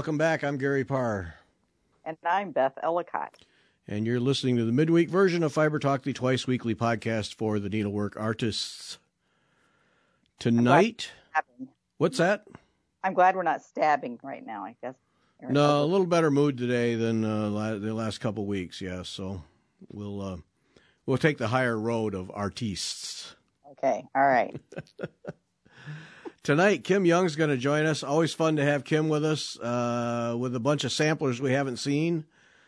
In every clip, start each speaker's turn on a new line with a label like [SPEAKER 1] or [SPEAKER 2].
[SPEAKER 1] welcome back. I'm Gary Parr.
[SPEAKER 2] And I'm Beth Ellicott.
[SPEAKER 1] And you're listening to the midweek version of Fiber Talk, the twice-weekly podcast for the needlework artists. Tonight, what's that?
[SPEAKER 2] I'm glad we're not stabbing right now, I guess.
[SPEAKER 1] No, a little better mood today than the last couple weeks, yeah. So we'll take the higher road of artistes.
[SPEAKER 2] Okay, all right.
[SPEAKER 1] Tonight, Kim Young's going to join us. Always fun to have Kim with us with a bunch of samplers we haven't seen.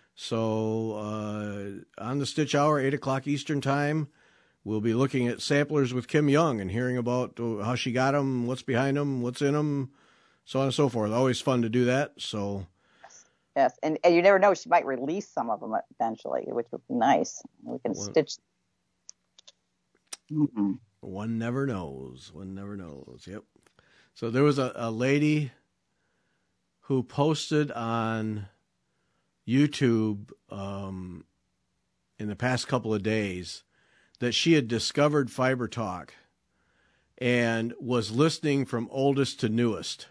[SPEAKER 1] So on the Stitch Hour, 8 o'clock Eastern Time, we'll be looking at samplers with Kim Young and hearing about how she got them, what's behind them, what's in them, so on and so forth. Always fun to do that. So
[SPEAKER 2] yes, and you never know, she might release some of them eventually, which would be nice. We can stitch. Mm-hmm.
[SPEAKER 1] One never knows. One never knows. Yep. So there was a lady who posted on YouTube in the past couple of days that she had discovered Fiber Talk and was listening from oldest to newest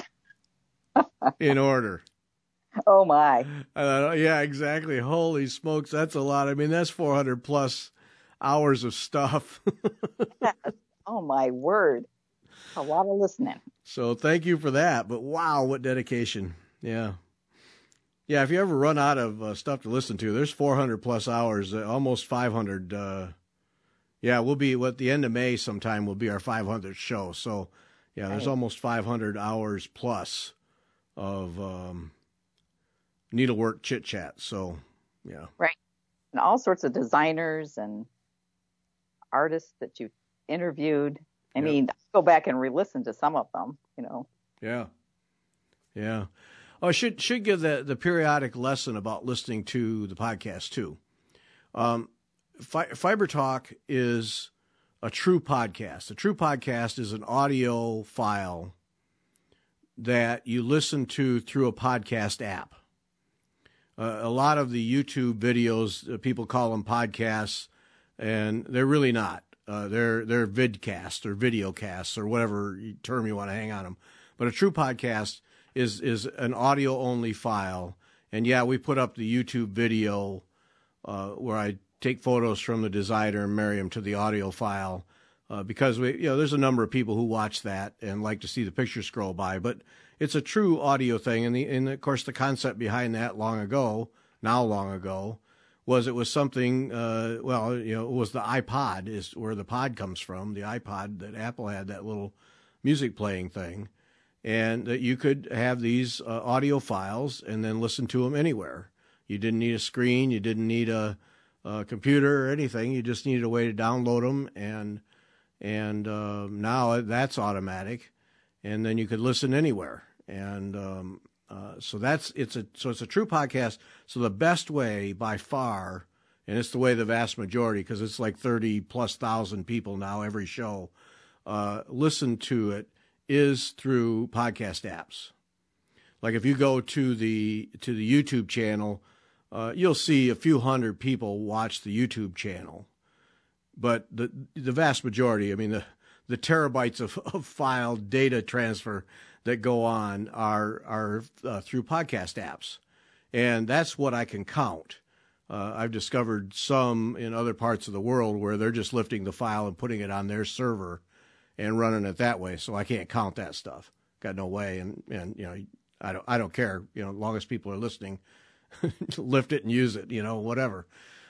[SPEAKER 1] in order.
[SPEAKER 2] Oh, my.
[SPEAKER 1] Yeah, exactly. Holy smokes, that's a lot. I mean, that's 400 plus hours of stuff.
[SPEAKER 2] Yes. Oh, my word. A lot of listening.
[SPEAKER 1] So thank you for that. But wow, what dedication. Yeah. Yeah, if you ever run out of stuff to listen to, there's 400 plus hours, almost 500. Yeah, we'll be at the end of May sometime will be our 500th show. So, yeah, there's almost 500 hours plus of needlework chit chat. So, yeah.
[SPEAKER 2] Right. And all sorts of designers and artists that you interviewed. I mean, go back and re-listen to some of them, you know. Yeah.
[SPEAKER 1] Yeah. Oh, I should give the periodic lesson about listening to the podcast, too. Fiber Talk is a true podcast. A true podcast is an audio file that you listen to through a podcast app. A lot of the YouTube videos, people call them podcasts, and they're really not. They're vidcasts or videocasts or whatever term you want to hang on them. But a true podcast is an audio-only file. And, yeah, we put up the YouTube video where I take photos from the designer and marry them to the audio file because there's a number of people who watch that and like to see the picture scroll by. But it's a true audio thing. And of course, the concept behind that long ago was it was something, it was the iPod is where the pod comes from, the iPod that Apple had, that little music playing thing, and that you could have these audio files and then listen to them anywhere. You didn't need a screen. You didn't need a computer or anything. You just needed a way to download them, and now that's automatic, and then you could listen anywhere. And so it's a true podcast. So the best way by far, and it's the way the vast majority, because it's like 30,000+ people now every show, listen to it, is through podcast apps. Like if you go to the YouTube channel, you'll see a few hundred people watch the YouTube channel, but the vast majority, I mean the terabytes of file data transfer that go on are through podcast apps. And that's what I can count. I've discovered some in other parts of the world where they're just lifting the file and putting it on their server and running it that way. So I can't count that stuff. Got no way. And I don't care, as long as people are listening, lift it and use it, whatever.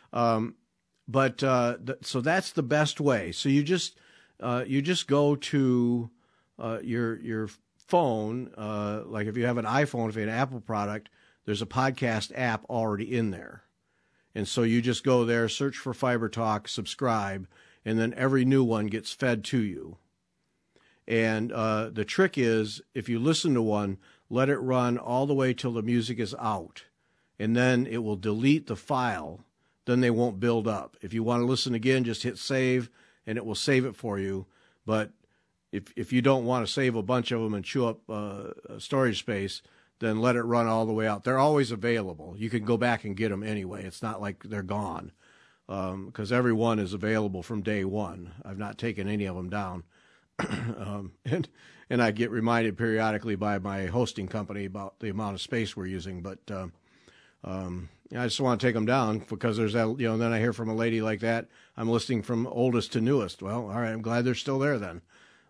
[SPEAKER 1] So that's the best way. So you just go to your phone, like if you have an iPhone, if you have an Apple product, there's a podcast app already in there. And so you just go there, search for Fiber Talk, subscribe, and then every new one gets fed to you. And the trick is, if you listen to one, let it run all the way till the music is out, and then it will delete the file. Then they won't build up. If you want to listen again, just hit save, and it will save it for you. But if you don't want to save a bunch of them and chew up storage space, then let it run all the way out. They're always available. You can go back and get them anyway. It's not like they're gone, because every one is available from day one. I've not taken any of them down. And I get reminded periodically by my hosting company about the amount of space we're using. But I just want to take them down because there's that, then I hear from a lady like that, I'm listing from oldest to newest. Well, all right, I'm glad they're still there then.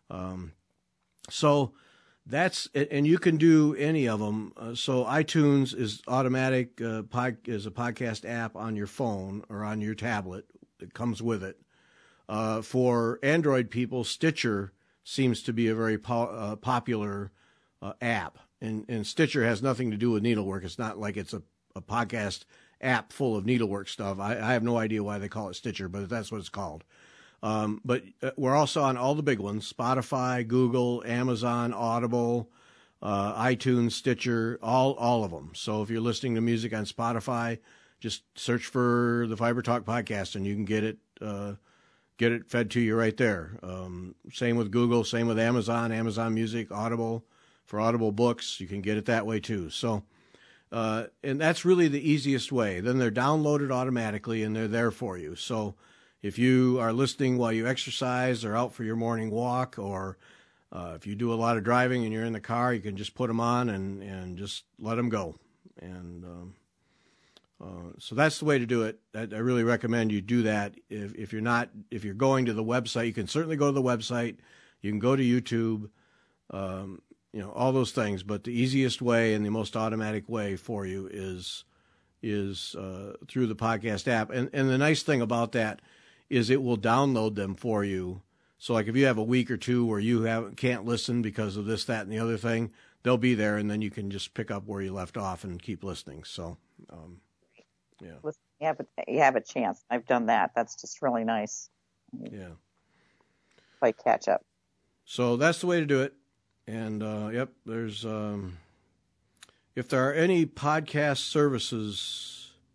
[SPEAKER 1] So that's, and you can do any of them. So iTunes is automatic, is a podcast app on your phone or on your tablet. It comes with it. For Android people, Stitcher seems to be a very popular app. And Stitcher has nothing to do with needlework. It's not like it's a podcast app full of needlework stuff. I have no idea why they call it Stitcher, but that's what it's called. But we're also on all the big ones: Spotify, Google, Amazon, Audible, iTunes, Stitcher, all of them. So if you're listening to music on Spotify, just search for the Fiber Talk podcast and you can get it fed to you right there. Same with Google, same with Amazon Music, Audible. For Audible books, you can get it that way too. So, and that's really the easiest way. Then they're downloaded automatically and they're there for you. So if you are listening while you exercise or out for your morning walk, or if you do a lot of driving and you're in the car, you can just put them on and just let them go. And so that's the way to do it. I really recommend you do that. If you're going to the website, you can certainly go to the website. You can go to YouTube, all those things. But the easiest way and the most automatic way for you is through the podcast app. And the nice thing about that is it will download them for you. So like if you have a week or two where you can't listen because of this, that, and the other thing, they'll be there, and then you can just pick up where you left off and keep listening. So,
[SPEAKER 2] yeah. You have a chance. I've done that. That's just really nice.
[SPEAKER 1] Yeah.
[SPEAKER 2] Play catch up.
[SPEAKER 1] So that's the way to do it. And, there's, if there are any podcast services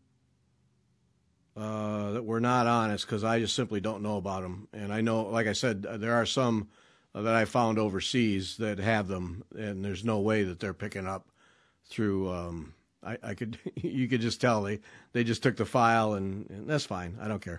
[SPEAKER 1] that we're not on, it's because I just simply don't know about them. And I know, like I said, there are some that I found overseas that have them, and there's no way that they're picking up through, you could just tell they just took the file, and that's fine. I don't care.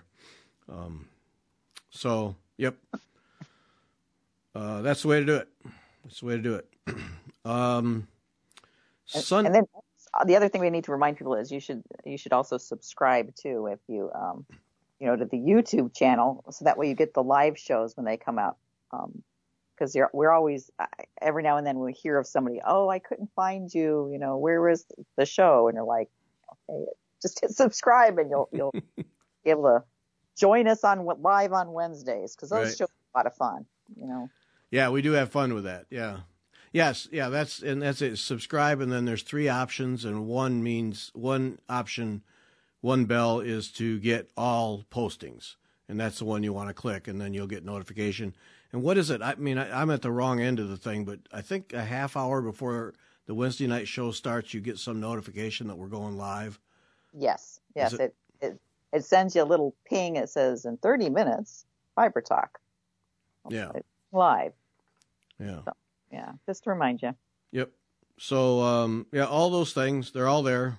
[SPEAKER 1] That's the way to do it. That's the way to do it.
[SPEAKER 2] And then the other thing we need to remind people is you should also subscribe too, if you to the YouTube channel, so that way you get the live shows when they come out. Because we're always, every now and then we hear of somebody, oh, I couldn't find you, where was the show? And you're like, okay, just hit subscribe and you'll be able to join us live on Wednesdays, because those shows are a lot of fun,
[SPEAKER 1] Yeah, we do have fun with that. Yeah. Yes, yeah, that's it. Subscribe, and then there's 3 options, and one bell is to get all postings, and that's the one you want to click, and then you'll get notification. And what is it? I mean, I'm at the wrong end of the thing, but I think a half hour before the Wednesday night show starts, you get some notification that we're going live.
[SPEAKER 2] Yes. It sends you a little ping. It says in 30 minutes, Fiber Talk.
[SPEAKER 1] Yeah.
[SPEAKER 2] Live.
[SPEAKER 1] Yeah.
[SPEAKER 2] So, yeah, just to remind you.
[SPEAKER 1] Yep. So, all those things, they're all there.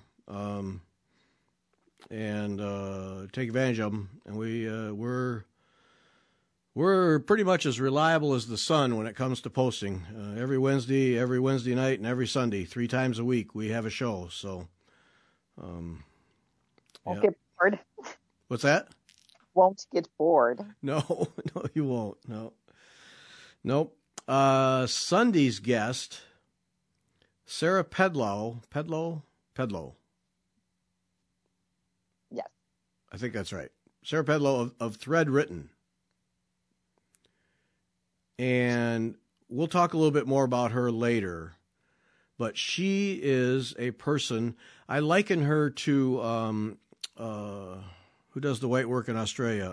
[SPEAKER 1] And take advantage of them. And we're pretty much as reliable as the sun when it comes to posting. Every Wednesday night, and every Sunday, 3 times a week, we have a show. So,
[SPEAKER 2] won't get bored.
[SPEAKER 1] What's that?
[SPEAKER 2] Won't get bored.
[SPEAKER 1] No, you won't. No. Nope. Sunday's guest, Sarah Pedlow.
[SPEAKER 2] Yes.
[SPEAKER 1] I think that's right. Sarah Pedlow of Thread Written. And we'll talk a little bit more about her later. But she is a person, I liken her to, who does the white work in Australia?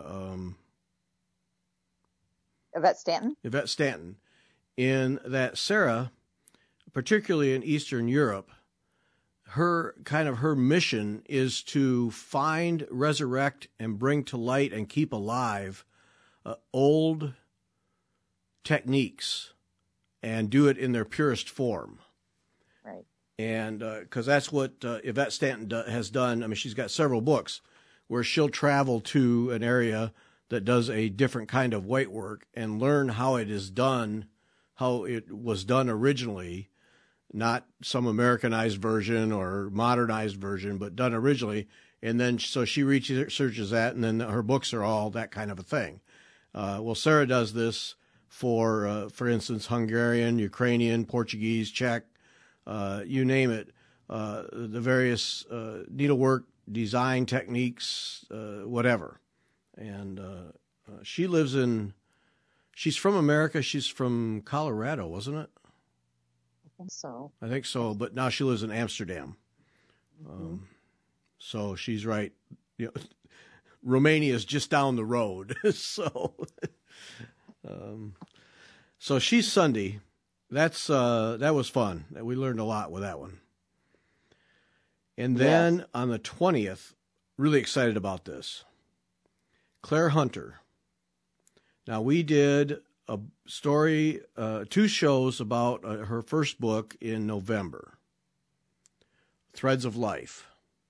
[SPEAKER 2] Yvette Stanton?
[SPEAKER 1] Yvette Stanton. In that Sarah, particularly in Eastern Europe, her mission is to find, resurrect, and bring to light and keep alive old techniques and do it in their purest form.
[SPEAKER 2] Right.
[SPEAKER 1] And because that's what Yvette Stanton has done. I mean, she's got several books where she'll travel to an area that does a different kind of white work and learn how it is done, how it was done originally, not some Americanized version or modernized version, but done originally. And then so she researches that, and then her books are all that kind of a thing. Well, Sarah does this for instance, Hungarian, Ukrainian, Portuguese, Czech, you name it, the various needlework, design techniques, whatever. And she's from America. She's from Colorado, wasn't it?
[SPEAKER 2] I
[SPEAKER 1] think so, but now she lives in Amsterdam. So she's right. You know, Romania is just down the road. So she's Sunday. That was fun. We learned a lot with that one. And then on the 20th, really excited about this. Claire Hunter. Now we did a story, 2 shows about her first book in November, Threads of Life.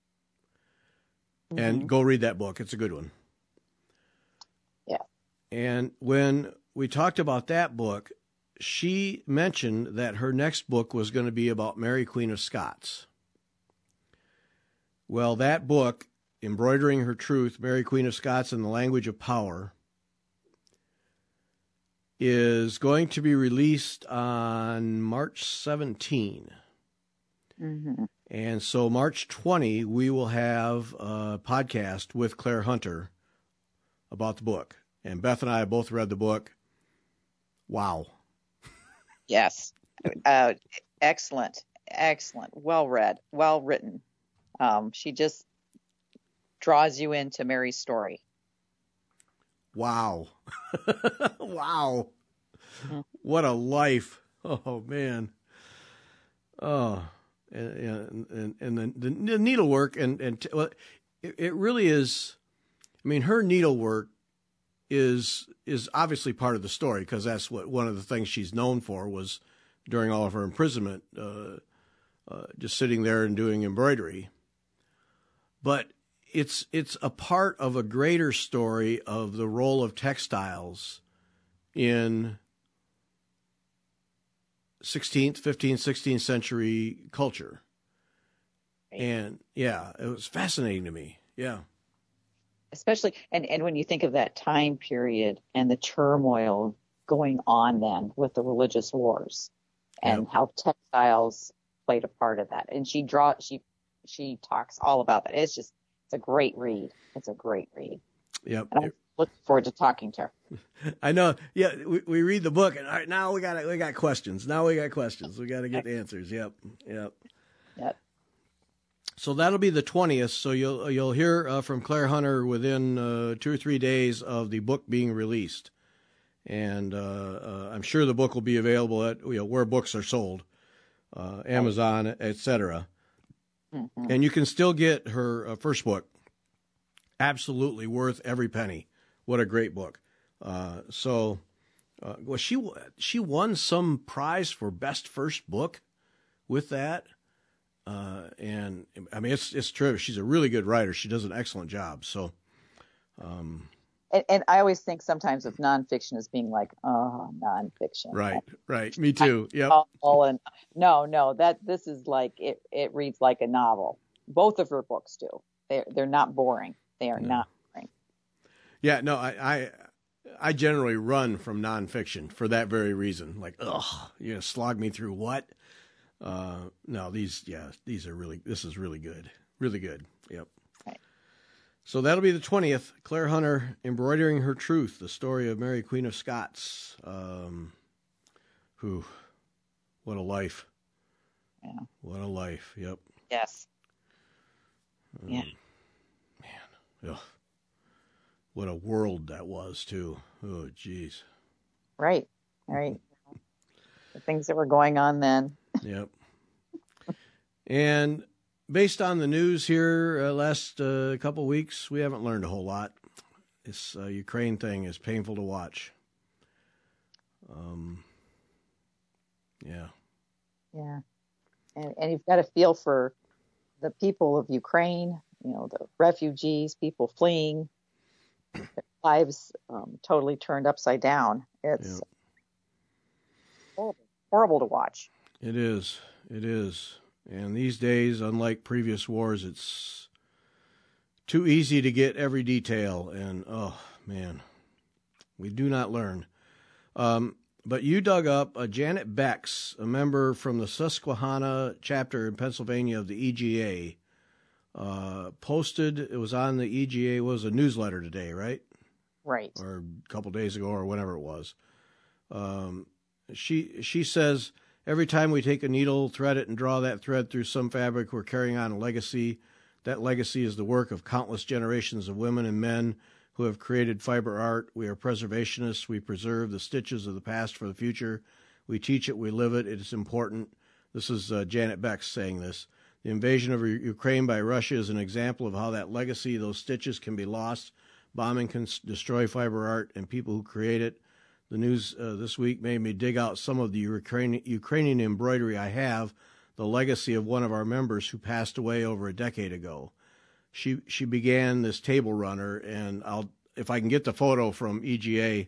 [SPEAKER 1] And go read that book. It's a good one.
[SPEAKER 2] Yeah.
[SPEAKER 1] And when we talked about that book, she mentioned that her next book was going to be about Mary Queen of Scots. Well, that book, Embroidering Her Truth, Mary Queen of Scots and the Language of Power, is going to be released on March 17. And so March 20, we will have a podcast with Claire Hunter about the book. And Beth and I have both read the book. Wow.
[SPEAKER 2] Yes. Excellent. Well read. Well written. She just draws you into Mary's story.
[SPEAKER 1] Wow. Wow. What a life. Oh, man. Oh, and the needlework well, it really is. I mean, her needlework is obviously part of the story, because that's what one of the things she's known for was during all of her imprisonment, just sitting there and doing embroidery. But it's a part of a greater story of the role of textiles in 16th, 15th, 16th century culture. And yeah, it was fascinating to me. Yeah.
[SPEAKER 2] Especially, and when you think of that time period and the turmoil going on then with the religious wars and how textiles played a part of that. And she talks all about that. It's a great read. It's a great read.
[SPEAKER 1] Yep.
[SPEAKER 2] And I'm looking forward to talking to her.
[SPEAKER 1] I know. Yeah. We read the book, and all right, now we got questions. We got to get answers. Yep. So that'll be the 20th. So you'll hear from Claire Hunter within 2 or 3 days of the book being released, and I'm sure the book will be available at where books are sold, Amazon, etc. And you can still get her first book. Absolutely worth every penny. What a great book! Well, she won some prize for best first book with that. And I mean, it's true. She's a really good writer. She does an excellent job. So,
[SPEAKER 2] and I always think sometimes of nonfiction as being like, oh, nonfiction.
[SPEAKER 1] Right. Me too. Yep.
[SPEAKER 2] And no, this is like, it reads like a novel. Both of her books do. They're not boring. They are not boring.
[SPEAKER 1] Yeah, no, I generally run from nonfiction for that very reason. Like, slog me through what? No, this is really good. Really good. Yep.
[SPEAKER 2] Right.
[SPEAKER 1] So that'll be the 20th. Claire Hunter, Embroidering Her Truth, the story of Mary Queen of Scots. What a life.
[SPEAKER 2] Yeah.
[SPEAKER 1] What a life. Yep.
[SPEAKER 2] Yes. Yeah.
[SPEAKER 1] Man. Ugh. What a world that was too. Oh, geez.
[SPEAKER 2] Right. The things that were going on then.
[SPEAKER 1] Yep. And based on the news here last couple weeks, we haven't learned a whole lot. This Ukraine thing is painful to watch. Yeah.
[SPEAKER 2] Yeah. And you've got to feel for the people of Ukraine, the refugees, people fleeing. lives totally turned upside down. It's horrible to watch.
[SPEAKER 1] It is. It is. And these days, unlike previous wars, it's too easy to get every detail. And, oh, man, we do not learn. But you dug up Janet Becks, a member from the Susquehanna chapter in Pennsylvania of the EGA, posted, it was on the EGA, was a newsletter today, right?
[SPEAKER 2] Right.
[SPEAKER 1] Or a couple days ago or whenever it was. She says, every time we take a needle, thread it, and draw that thread through some fabric, we're carrying on a legacy. That legacy is the work of countless generations of women and men who have created fiber art. We are preservationists. We preserve the stitches of the past for the future. We teach it. We live it. It is important. This is Janet Becks saying this. The invasion of Ukraine by Russia is an example of how that legacy, those stitches, can be lost. Bombing can destroy fiber art and people who create it. The news this week made me dig out some of the Ukrainian embroidery I have, the legacy of one of our members who passed away over a decade ago. She began this table runner, and if I can get the photo from EGA,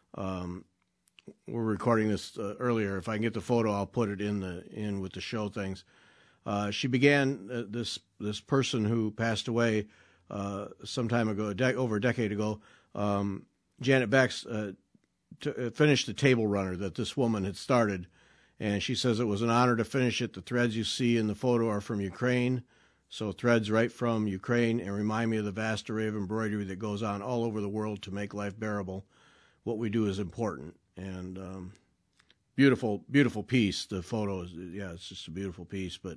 [SPEAKER 1] we're recording this earlier. If I can get the photo, I'll put it in with the show things. She began this person who passed away some time ago, over a decade ago. Janet Becks finished the table runner that this woman had started, and she says it was an honor to finish it. The threads you see in the photo are from Ukraine. So threads right from Ukraine, and remind me of the vast array of embroidery that goes on all over the world to make life bearable. What we do is important. And beautiful, beautiful piece. The photo is, it's just a beautiful piece. But,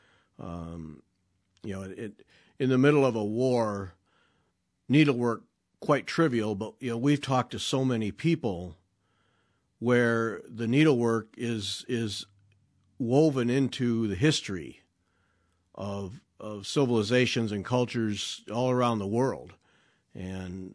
[SPEAKER 1] it in the middle of a war, needlework, quite trivial, but, we've talked to so many people where the needlework is woven into the history of civilizations and cultures all around the world. And,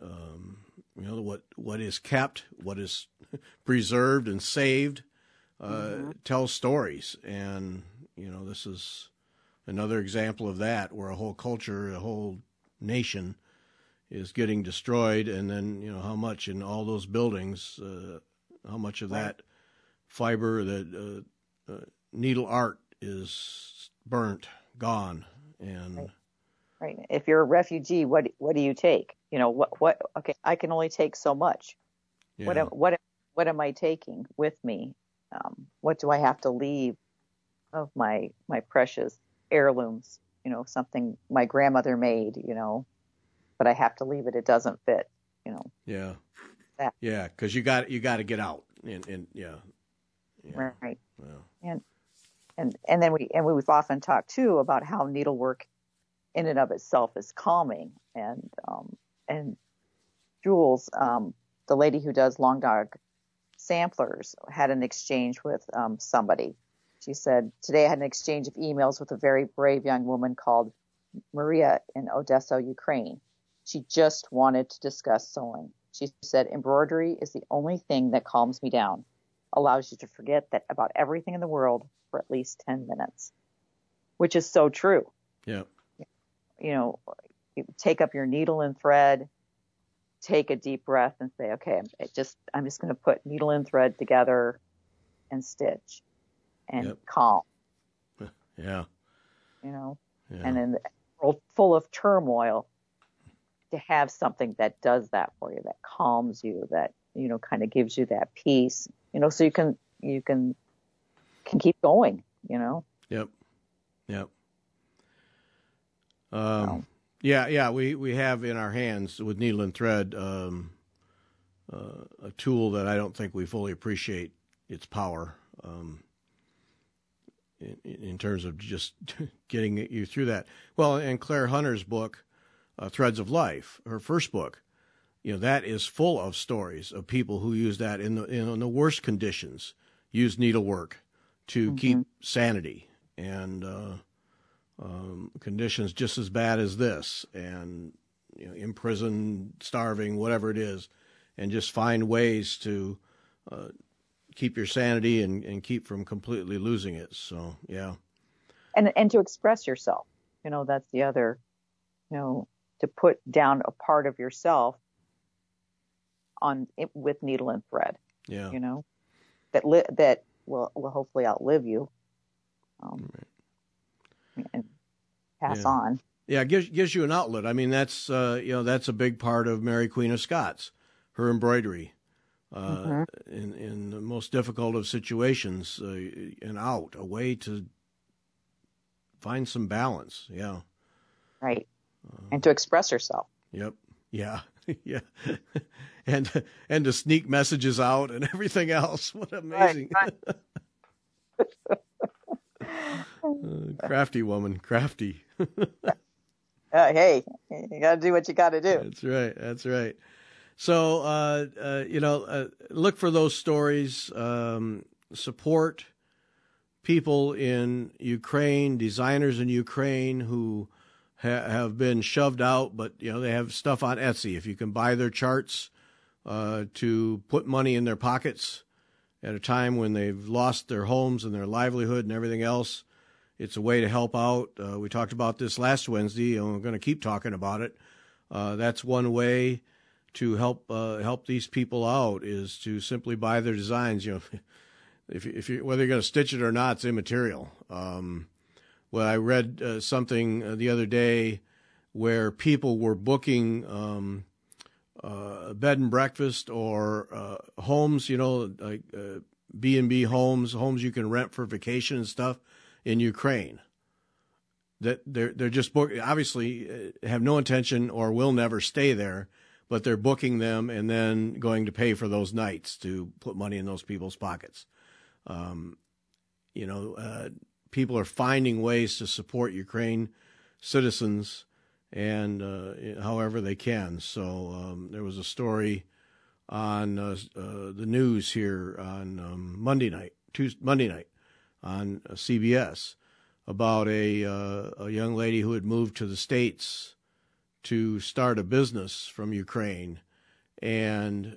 [SPEAKER 1] what is kept, what is preserved and saved, tells stories. And, this is another example of that, where a whole culture, a whole nation is getting destroyed. And then, how much in all those buildings, how much of that fiber, that needle art is burnt, gone. And
[SPEAKER 2] right. If you're a refugee, what do you take? What? Okay, I can only take so much. Yeah. What am I taking with me? What do I have to leave of my precious heirlooms? Something my grandmother made. But I have to leave it. It doesn't fit.
[SPEAKER 1] Yeah.
[SPEAKER 2] That.
[SPEAKER 1] Yeah, because you got to get out. And yeah.
[SPEAKER 2] Right. Yeah. And then we've often talked too about how needlework in and of itself is calming. And Jules, the lady who does Long Dog samplers, had an exchange with somebody. She said, today I had an exchange of emails with a very brave young woman called Maria in Odessa, Ukraine. She just wanted to discuss sewing. She said, embroidery is the only thing that calms me down, allows you to forget that about everything in the world for at least 10 minutes, which is so true.
[SPEAKER 1] Yeah.
[SPEAKER 2] You take up your needle and thread, take a deep breath and say, okay, I'm just going to put needle and thread together and stitch and calm.
[SPEAKER 1] Yeah.
[SPEAKER 2] And in the world full of turmoil, to have something that does that for you, that calms you, that, kind of gives you that peace, so you can keep going,
[SPEAKER 1] Yep. We have in our hands with needle and thread a tool that I don't think we fully appreciate its power in terms of just getting you through that. Well, in Claire Hunter's book, Threads of Life, her first book, that is full of stories of people who use that in the worst conditions, use needlework to keep sanity, and conditions just as bad as this, and in prison, starving, whatever it is, and just find ways to keep your sanity and keep from completely losing it. So yeah,
[SPEAKER 2] and to express yourself, that's the other, to put down a part of yourself with needle and thread.
[SPEAKER 1] Yeah.
[SPEAKER 2] You know, that will hopefully outlive you, and pass on.
[SPEAKER 1] Yeah, it gives you an outlet. I mean, that's that's a big part of Mary Queen of Scots, her embroidery, in the most difficult of situations, a way to find some balance. Yeah,
[SPEAKER 2] right, and to express herself.
[SPEAKER 1] Yep. Yeah. Yeah. and to sneak messages out and everything else. What amazing. Right. Crafty woman, crafty.
[SPEAKER 2] Hey, you got to do what you got to do.
[SPEAKER 1] That's right. So, look for those stories. Support people in Ukraine, designers in Ukraine who have been shoved out, but they have stuff on Etsy. If you can buy their charts to put money in their pockets at a time when they've lost their homes and their livelihood and everything else, it's a way to help out. We talked about this last Wednesday, and we're going to keep talking about it. That's one way to help these people out, is to simply buy their designs. If you whether you're going to stitch it or not, it's immaterial. Well, I read something the other day where people were booking bed and breakfast or homes, like B&B homes you can rent for vacation and stuff in Ukraine. That they're just obviously have no intention or will never stay there, but they're booking them and then going to pay for those nights to put money in those people's pockets. People are finding ways to support Ukraine citizens, and however they can. So there was a story on the news here on Monday night on CBS about a young lady who had moved to the States to start a business from Ukraine, and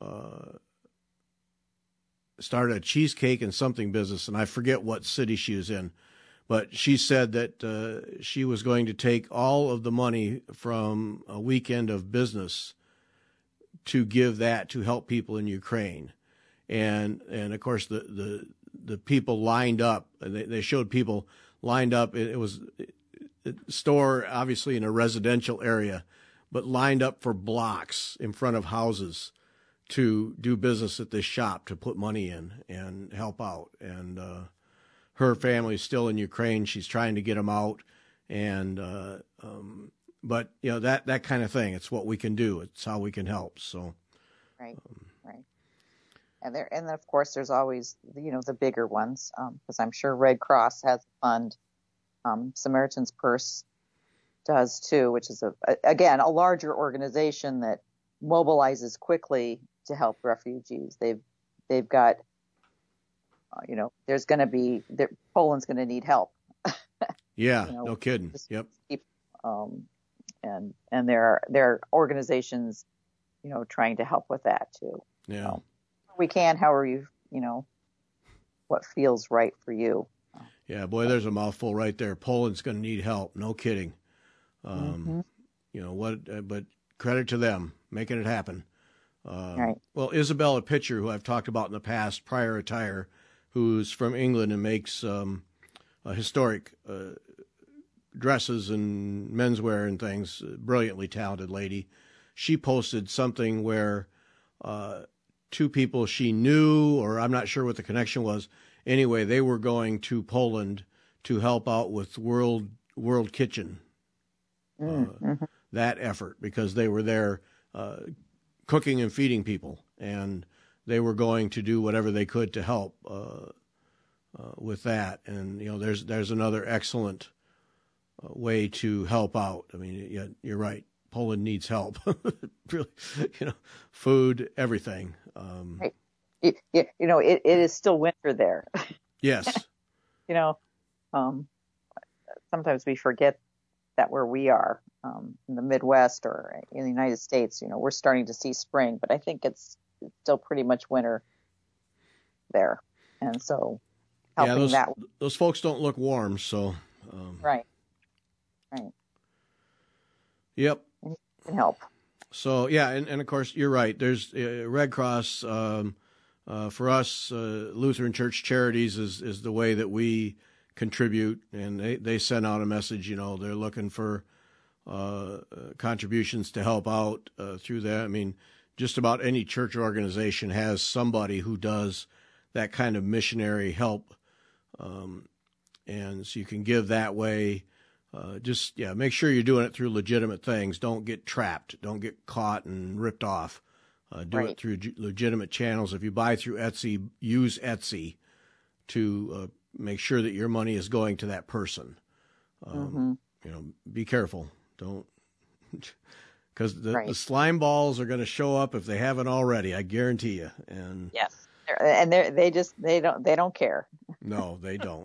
[SPEAKER 1] started a cheesecake and something business, and I forget what city she was in, but she said that she was going to take all of the money from a weekend of business to give that to help people in Ukraine, and of course the people lined up. They showed people lined up. It was a store obviously in a residential area, but lined up for blocks in front of houses to do business at this shop, to put money in and help out. And her family's still in Ukraine. She's trying to get them out. And but that kind of thing. It's what we can do. It's how we can help. So
[SPEAKER 2] right. And then of course there's always the bigger ones, because I'm sure Red Cross has a fund. Samaritan's Purse does too, which is a larger organization that mobilizes quickly to help refugees. They've got, there's going to be, Poland's going to need help.
[SPEAKER 1] Yeah, no kidding. Yep.
[SPEAKER 2] And there are organizations, trying to help with that too.
[SPEAKER 1] Yeah.
[SPEAKER 2] So we can, however you, what feels right for you.
[SPEAKER 1] Yeah, boy, there's a mouthful right there. Poland's going to need help. No kidding. But credit to them making it happen.
[SPEAKER 2] Right.
[SPEAKER 1] Well, Isabella Pitcher, who I've talked about in the past, prior attire, who's from England and makes historic dresses and menswear and things, brilliantly talented lady. She posted something where two people she knew, or I'm not sure what the connection was. Anyway, they were going to Poland to help out with World Kitchen, that effort, because they were there cooking and feeding people, and they were going to do whatever they could to help with that. And there's another excellent way to help out. I mean, you're right. Poland needs help, really. Food, everything.
[SPEAKER 2] Right. It is still winter there.
[SPEAKER 1] Yes.
[SPEAKER 2] Sometimes we forget that where we are, in the Midwest or in the United States, we're starting to see spring, but I think it's still pretty much winter there. And so helping
[SPEAKER 1] those folks don't look warm. So,
[SPEAKER 2] right.
[SPEAKER 1] Yep.
[SPEAKER 2] And you can help.
[SPEAKER 1] So yeah, and of course you're right. There's Red Cross for us. Lutheran Church Charities is the way that we contribute, and they send out a message. You know, they're looking for contributions to help out through that. I mean, just about any church organization has somebody who does that kind of missionary help, and so you can give that way. Make sure you're doing it through legitimate things. Don't get trapped. Don't get caught and ripped off. Do it through legitimate channels. If you buy through Etsy, use Etsy to make sure that your money is going to that person. You know, be careful. Don't, because the slime balls are going to show up if they haven't already. I guarantee you. And
[SPEAKER 2] yes, and they don't care.
[SPEAKER 1] No, they don't.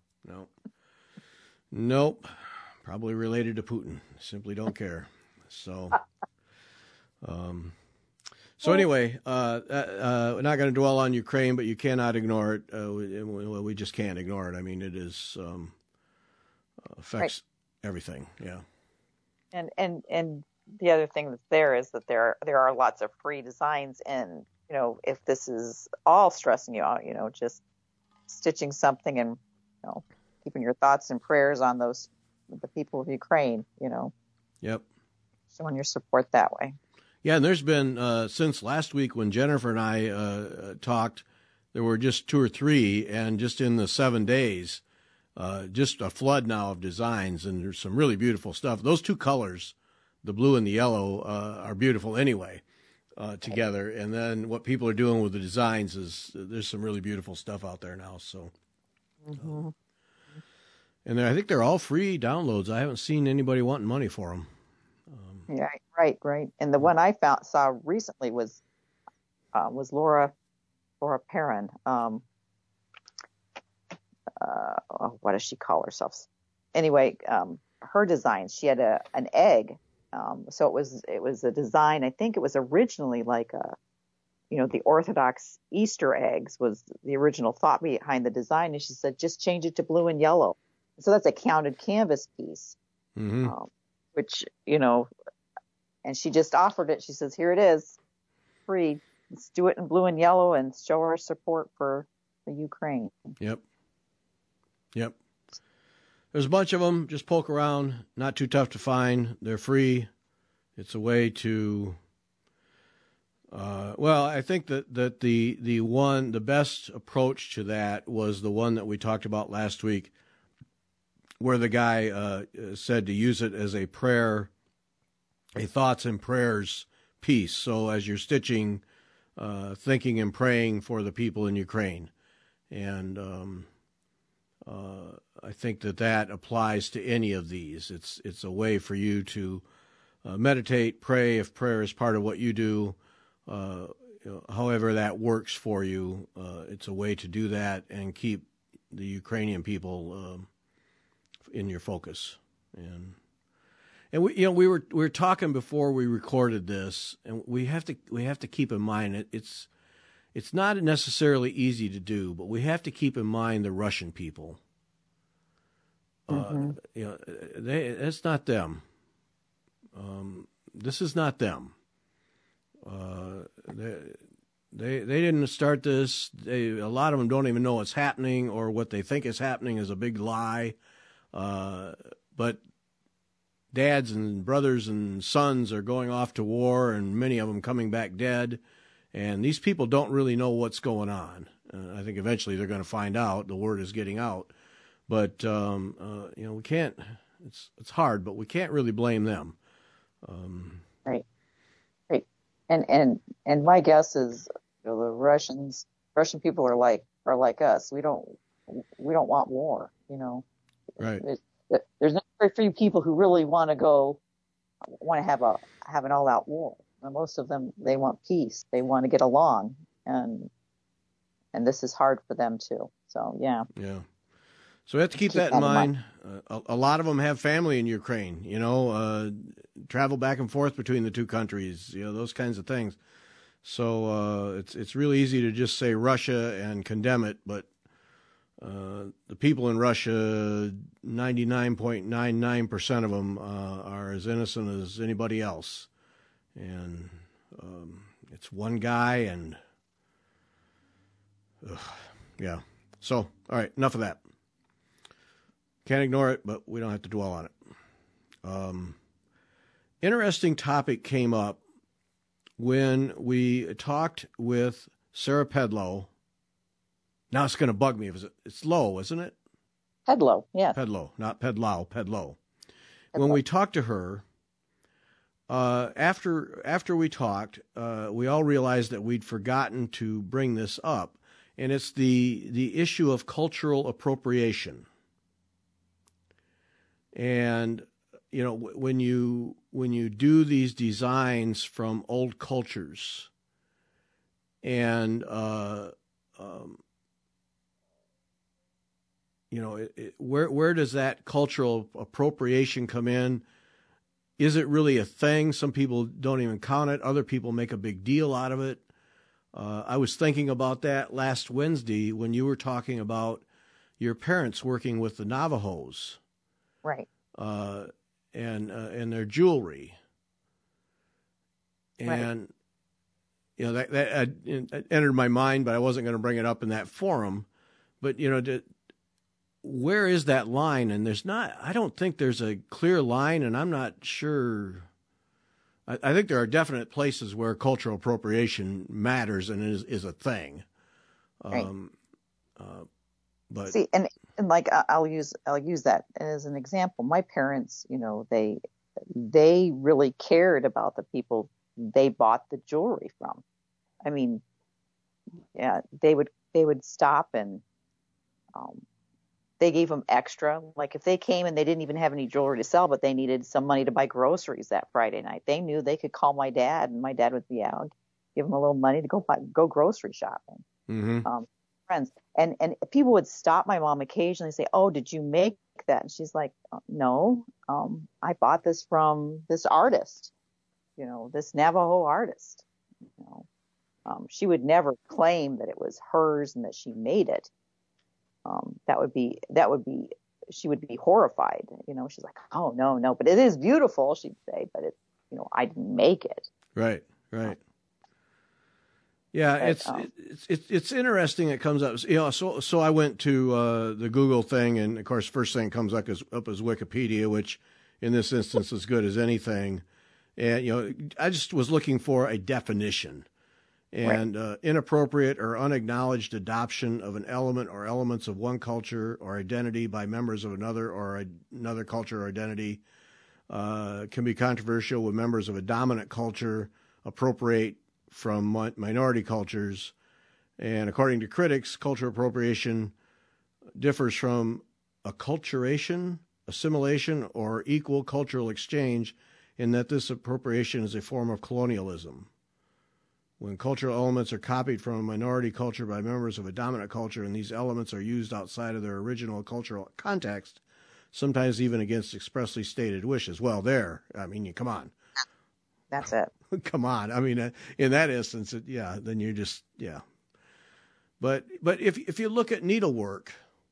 [SPEAKER 1] Nope. Probably related to Putin. Simply don't care. So, anyway, we're not going to dwell on Ukraine, but you cannot ignore it. We just can't ignore it. I mean, it is affects everything. Yeah.
[SPEAKER 2] And the other thing that's there is that there are lots of free designs, and you know, if this is all stressing you out, you know, just stitching something and, you know, keeping your thoughts and prayers on the people of Ukraine, you know.
[SPEAKER 1] Yep.
[SPEAKER 2] Showing your support that way.
[SPEAKER 1] Yeah, and there's been, since last week when Jennifer and I talked, there were just 2 or 3, and just in the 7 days, just a flood now of designs, and there's some really beautiful stuff. Those 2 colors, the blue and the yellow, are beautiful anyway together. And then what people are doing with the designs is there's some really beautiful stuff out there now. So. And I think they're all free downloads. I haven't seen anybody wanting money for them.
[SPEAKER 2] Yeah, right. And the one I saw recently was Laura Perrin. What does she call herself? Anyway, her design. She had an egg. So it was a design. I think it was originally like the Orthodox Easter eggs was the original thought behind the design. And she said, just change it to blue and yellow. So that's a counted canvas piece, which, you know, and she just offered it. She says, here it is, free. Let's do it in blue and yellow and show our support for the Ukraine.
[SPEAKER 1] Yep. There's a bunch of them. Just poke around. Not too tough to find. They're free. It's a way to, I think that the best approach to that was the one that we talked about last week, where the guy said to use it as a prayer, a thoughts and prayers piece. So as you're stitching, thinking and praying for the people in Ukraine. And I think that applies to any of these. It's a way for you to meditate, pray, if prayer is part of what you do. However that works for you, it's a way to do that and keep the Ukrainian people in your focus. And we were talking before we recorded this, and we have to keep in mind it's not necessarily easy to do, but we have to keep in mind the Russian people. It's not them. This is not them. They didn't start this. A lot of them don't even know what's happening, or what they think is happening is a big lie. But dads and brothers and sons are going off to war, and many of them coming back dead. And these people don't really know what's going on. I think eventually they're going to find out. The word is getting out. But, we can't, it's hard, but we can't really blame them.
[SPEAKER 2] Right. And my guess is, the Russian people are like us. We don't want war, you know.
[SPEAKER 1] Right.
[SPEAKER 2] There's not very few people who really want to have an all-out war. Most of them, they want peace. They want to get along, and this is hard for them too. So yeah.
[SPEAKER 1] Yeah. So we have to keep that in mind. A lot of them have family in Ukraine. You know, travel back and forth between the two countries. You know, those kinds of things. So it's really easy to just say Russia and condemn it, but the people in Russia, 99.99% of them are as innocent as anybody else. And it's one guy, and yeah. So, all right, enough of that. Can't ignore it, but we don't have to dwell on it. Interesting topic came up when we talked with Sarah Pedlow. Now it's going to bug me. It's Low, isn't it?
[SPEAKER 2] Pedlow, yes.
[SPEAKER 1] Pedlow, not Pedlow, Pedlow. When we talked to her, after we talked, we all realized that we'd forgotten to bring this up, and it's the issue of cultural appropriation. And you know, when you do these designs from old cultures, and you know, where does that cultural appropriation come in? Is it really a thing? Some people don't even count it. Other people make a big deal out of it. I was thinking about that last Wednesday when you were talking about your parents working with the Navajos,
[SPEAKER 2] right?
[SPEAKER 1] And their jewelry, and right. You know that entered my mind, but I wasn't going to bring it up in that forum. But you know, where is that line? And I don't think there's a clear line, and I'm not sure. I think there are definite places where cultural appropriation matters and is a thing.
[SPEAKER 2] Right.
[SPEAKER 1] But
[SPEAKER 2] see, and like I'll use that as an example. My parents, you know, they really cared about the people they bought the jewelry from. I mean, yeah, they would stop and they gave them extra. Like if they came and they didn't even have any jewelry to sell, but they needed some money to buy groceries that Friday night, they knew they could call my dad, and my dad would be out, give them a little money to go grocery shopping.
[SPEAKER 1] Mm-hmm.
[SPEAKER 2] Friends, and people would stop my mom occasionally and say, "Oh, did you make that?" And she's like, "No, I bought this from this artist, you know, this Navajo artist." You know, she would never claim that it was hers and that she made it. That would be, she would be horrified. You know, she's like, "Oh, no, but it is beautiful," she'd say, "but it, you know, I didn't make it."
[SPEAKER 1] Right. Yeah, but, it's interesting. It comes up, you know. So I went to the Google thing, and of course, first thing comes up is Wikipedia, which in this instance is good as anything. And you know, I just was looking for a definition. And right. Inappropriate or unacknowledged adoption of an element or elements of one culture or identity by members of another or another culture or identity can be controversial when members of a dominant culture appropriate from minority cultures. And according to critics, cultural appropriation differs from acculturation, assimilation, or equal cultural exchange in that this appropriation is a form of colonialism. When cultural elements are copied from a minority culture by members of a dominant culture and these elements are used outside of their original cultural context, sometimes even against expressly stated wishes. Well, come on.
[SPEAKER 2] That's it.
[SPEAKER 1] Come on. I mean, in that instance, then you're just, yeah. But if you look at needlework,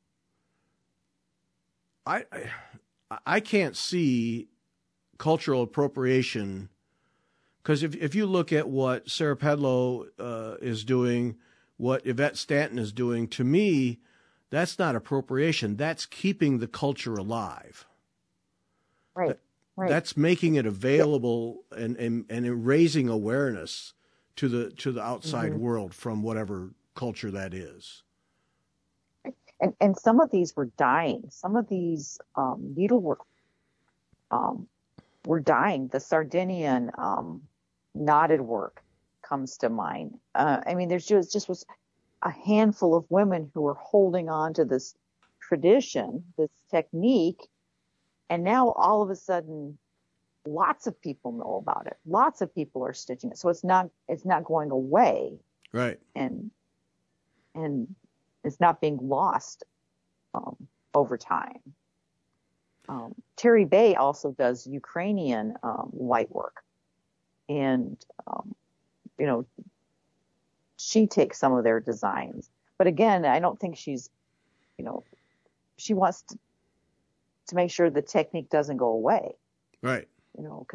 [SPEAKER 1] I can't see cultural appropriation, because if you look at what Sarah Pedlow is doing, what Yvette Stanton is doing, to me, that's not appropriation. That's keeping the culture alive.
[SPEAKER 2] Right. Right.
[SPEAKER 1] That's making it available and raising awareness to the outside mm-hmm. world from whatever culture that is.
[SPEAKER 2] And some of these were dying. Some of these needlework were dying. The Sardinian knotted work comes to mind. I mean, there's just was a handful of women who were holding on to this tradition, this technique. And now all of a sudden, lots of people know about it. Lots of people are stitching it. So it's not going away.
[SPEAKER 1] Right.
[SPEAKER 2] And it's not being lost over time. Terry Bay also does Ukrainian light work. And, you know, she takes some of their designs. But again, I don't think she's, you know, she wants to make sure the technique doesn't go away.
[SPEAKER 1] Right.
[SPEAKER 2] You know, because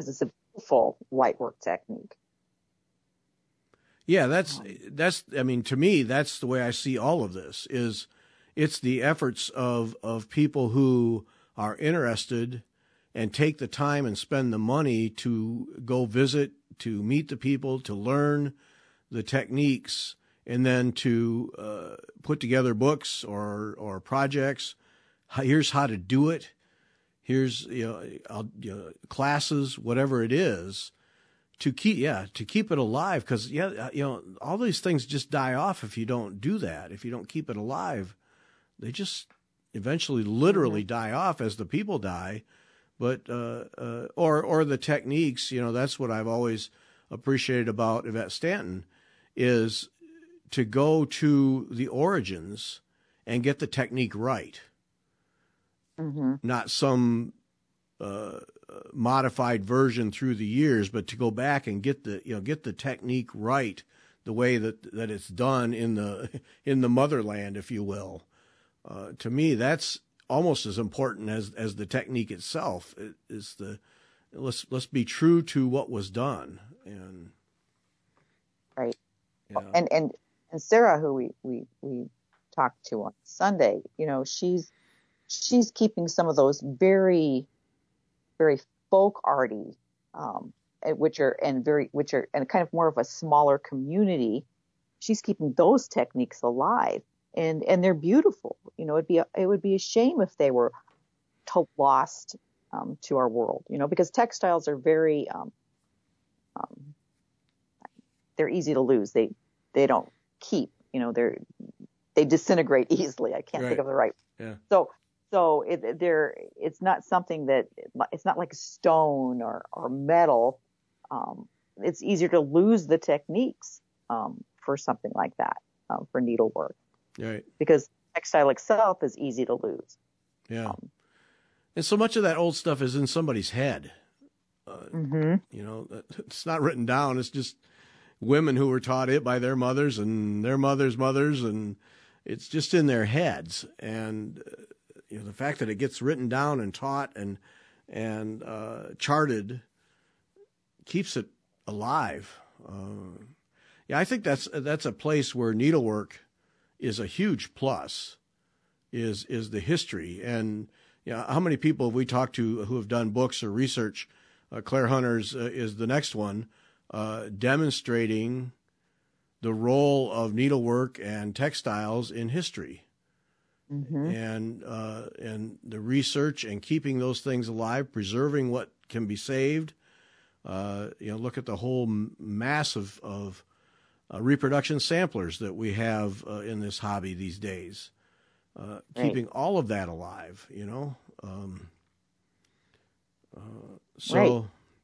[SPEAKER 2] beautiful lightwork technique.
[SPEAKER 1] Yeah, that's, I mean, to me, that's the way I see all of this is it's the efforts of people who are interested and take the time and spend the money to go visit, to meet the people, to learn the techniques, and then to put together books or projects. Here's how to do it. Here's classes, whatever it is, to keep it alive. Because all these things just die off if you don't do that. If you don't keep it alive, they just eventually literally die off as the people die. But or the techniques, that's what I've always appreciated about Yvette Stanton is to go to the origins and get the technique right. Mm-hmm. Not some modified version through the years, but to go back and get the technique right, the way that it's done in the motherland, if you will. To me, that's almost as important as the technique itself. It is let's be true to what was done. And
[SPEAKER 2] right. And Sarah, who we talked to on Sunday, she's keeping some of those very, very folk arty, which are kind of more of a smaller community. She's keeping those techniques alive, and they're beautiful. It would be a shame if they were lost to our world. Because textiles are very they're easy to lose. They don't keep. They disintegrate easily. I can't think of the right.
[SPEAKER 1] Yeah.
[SPEAKER 2] So it's not something that it's not like stone or metal. It's easier to lose the techniques for something like that for needlework.
[SPEAKER 1] Right.
[SPEAKER 2] Because textile itself is easy to lose.
[SPEAKER 1] Yeah. And so much of that old stuff is in somebody's head. It's not written down. It's just women who were taught it by their mothers and their mothers' mothers, and it's just in their heads. And the fact that it gets written down and taught and charted keeps it alive. I think that's a place where needlework is a huge plus. Is the history. And how many people have we talked to who have done books or research? Claire Hunters is the next one, demonstrating the role of needlework and textiles in history. Mm-hmm. And the research and keeping those things alive, preserving what can be saved. Look at the whole mass of reproduction samplers that we have in this hobby these days. Right. Keeping all of that alive,
[SPEAKER 2] right.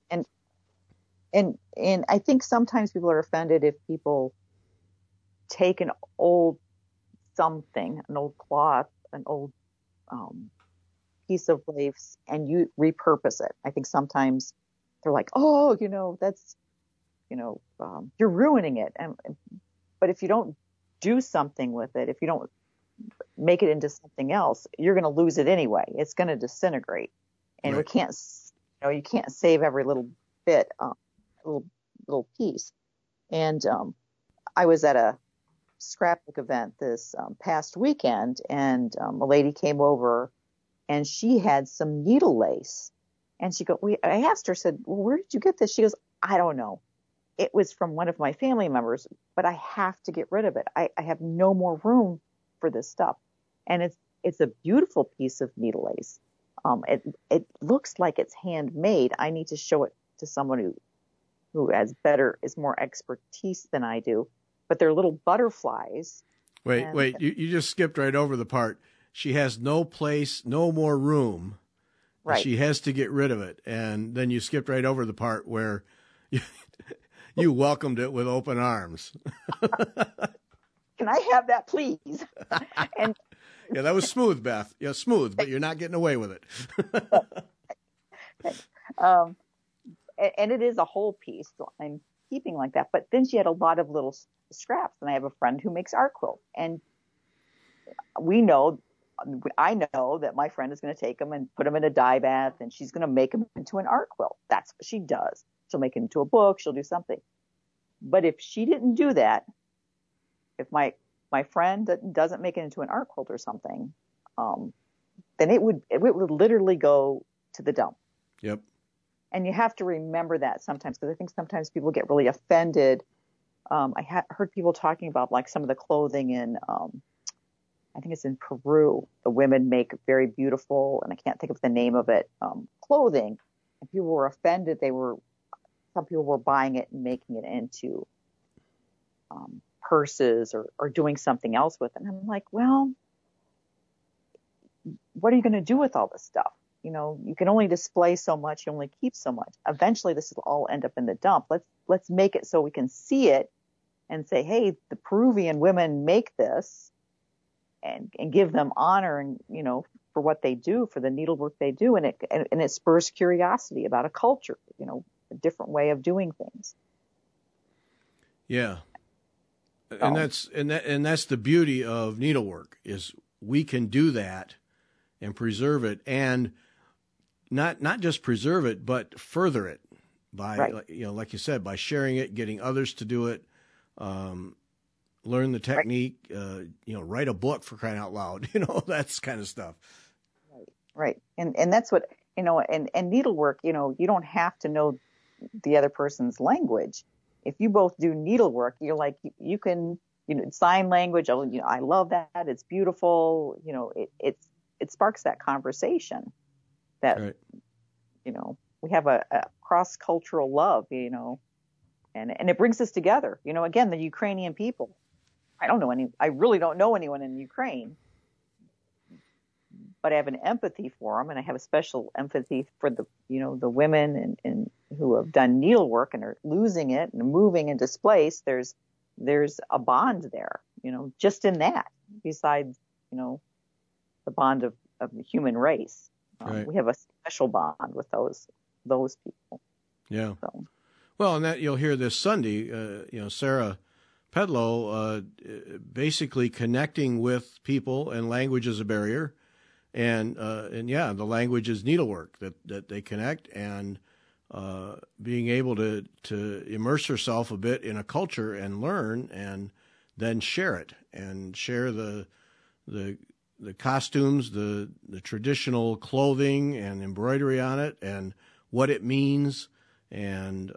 [SPEAKER 2] And I think sometimes people are offended if people take an old something, an old cloth, an old piece of lace, and you repurpose it. I think sometimes they're like, oh, that's, you're ruining it. But if you don't do something with it, if you don't make it into something else, you're going to lose it anyway. It's going to disintegrate, and right. You can't save every little bit, little piece. And I was at a scrapbook event this past weekend, and a lady came over, and she had some needle lace, and I asked her, said, well, where did you get this? She goes, I don't know. It was from one of my family members, but I have to get rid of it. I have no more room for this stuff. And it's a beautiful piece of needle lace. It looks like it's handmade. I need to show it to someone who is more expertise than I do. But they're little butterflies.
[SPEAKER 1] Wait, you just skipped right over the part. She has no place, no more room. Right. She has to get rid of it. And then you skipped right over the part where you welcomed it with open arms.
[SPEAKER 2] Can I have that, please? And
[SPEAKER 1] yeah, that was smooth, Beth. Yeah, smooth, but you're not getting away with it.
[SPEAKER 2] And it is a whole piece, so I'm keeping like that. But then she had a lot of little scraps, and I have a friend who makes art quilt, and I know that my friend is going to take them and put them in a dye bath, and she's going to make them into an art quilt. That's what she does. she'll make it into a book, she'll do something. But if she didn't do that, if my friend doesn't make it into an art quilt or something, then it would literally go to the dump.
[SPEAKER 1] Yep. And
[SPEAKER 2] you have to remember that sometimes, because I think sometimes people get really offended. I heard people talking about like some of the clothing in, I think it's in Peru. The women make very beautiful, and I can't think of the name of it, clothing. And people were offended. Some people were buying it and making it into purses or doing something else with it. And I'm like, well, what are you going to do with all this stuff? You can only display so much. You only keep so much. Eventually, this will all end up in the dump. Let's make it so we can see it and say, hey, the Peruvian women make this, and give them honor and for what they do, for the needlework they do, and it spurs curiosity about a culture, a different way of doing things.
[SPEAKER 1] Yeah, and that's the beauty of needlework, is we can do that and preserve it, and not just preserve it, but further it by, right. Like you said, by sharing it, getting others to do it, learn the technique, right. Write a book, for crying out loud, that's kind of stuff.
[SPEAKER 2] Right. And that's what, and needlework, you don't have to know the other person's language. If you both do needlework, you're like, you can, sign language. I love that. It's beautiful. It sparks that conversation that, right. We have a cross-cultural love, and it brings us together. Again, the Ukrainian people, I really don't know anyone in Ukraine, but I have an empathy for them, and I have a special empathy for the women and who have done needlework and are losing it and moving and displaced. There's a bond there, just in that, besides, the bond of the human race. Right. We have a special bond with those people.
[SPEAKER 1] Yeah. So. Well, and that you'll hear this Sunday, Sarah Pedlow basically connecting with people, and language is a barrier. And the language is needlework that they connect, and being able to immerse herself a bit in a culture and learn, and then share it, and share the costumes, the traditional clothing and embroidery on it, and what it means, and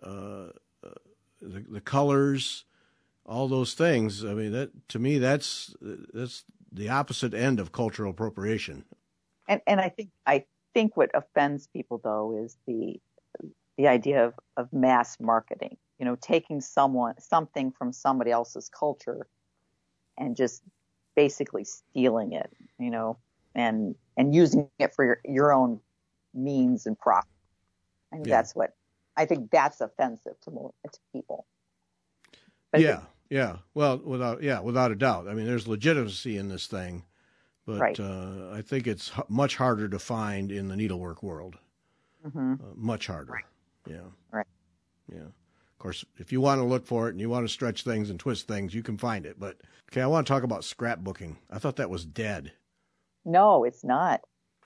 [SPEAKER 1] the colors, all those things. I mean, that to me, that's the opposite end of cultural appropriation.
[SPEAKER 2] And I think what offends people, though, is the idea of mass marketing. Taking something from somebody else's culture and just basically stealing it, and using it for your own means and profit. I think that's offensive to people. But
[SPEAKER 1] yeah. Well, without a doubt. I mean, there's legitimacy in this thing. But right. I think it's much harder to find in the needlework world. Mm-hmm. Much harder. Right. Yeah.
[SPEAKER 2] Right.
[SPEAKER 1] Yeah. Of course, if you want to look for it and you want to stretch things and twist things, you can find it. But, okay, I want to talk about scrapbooking. I thought that was dead.
[SPEAKER 2] No, it's not.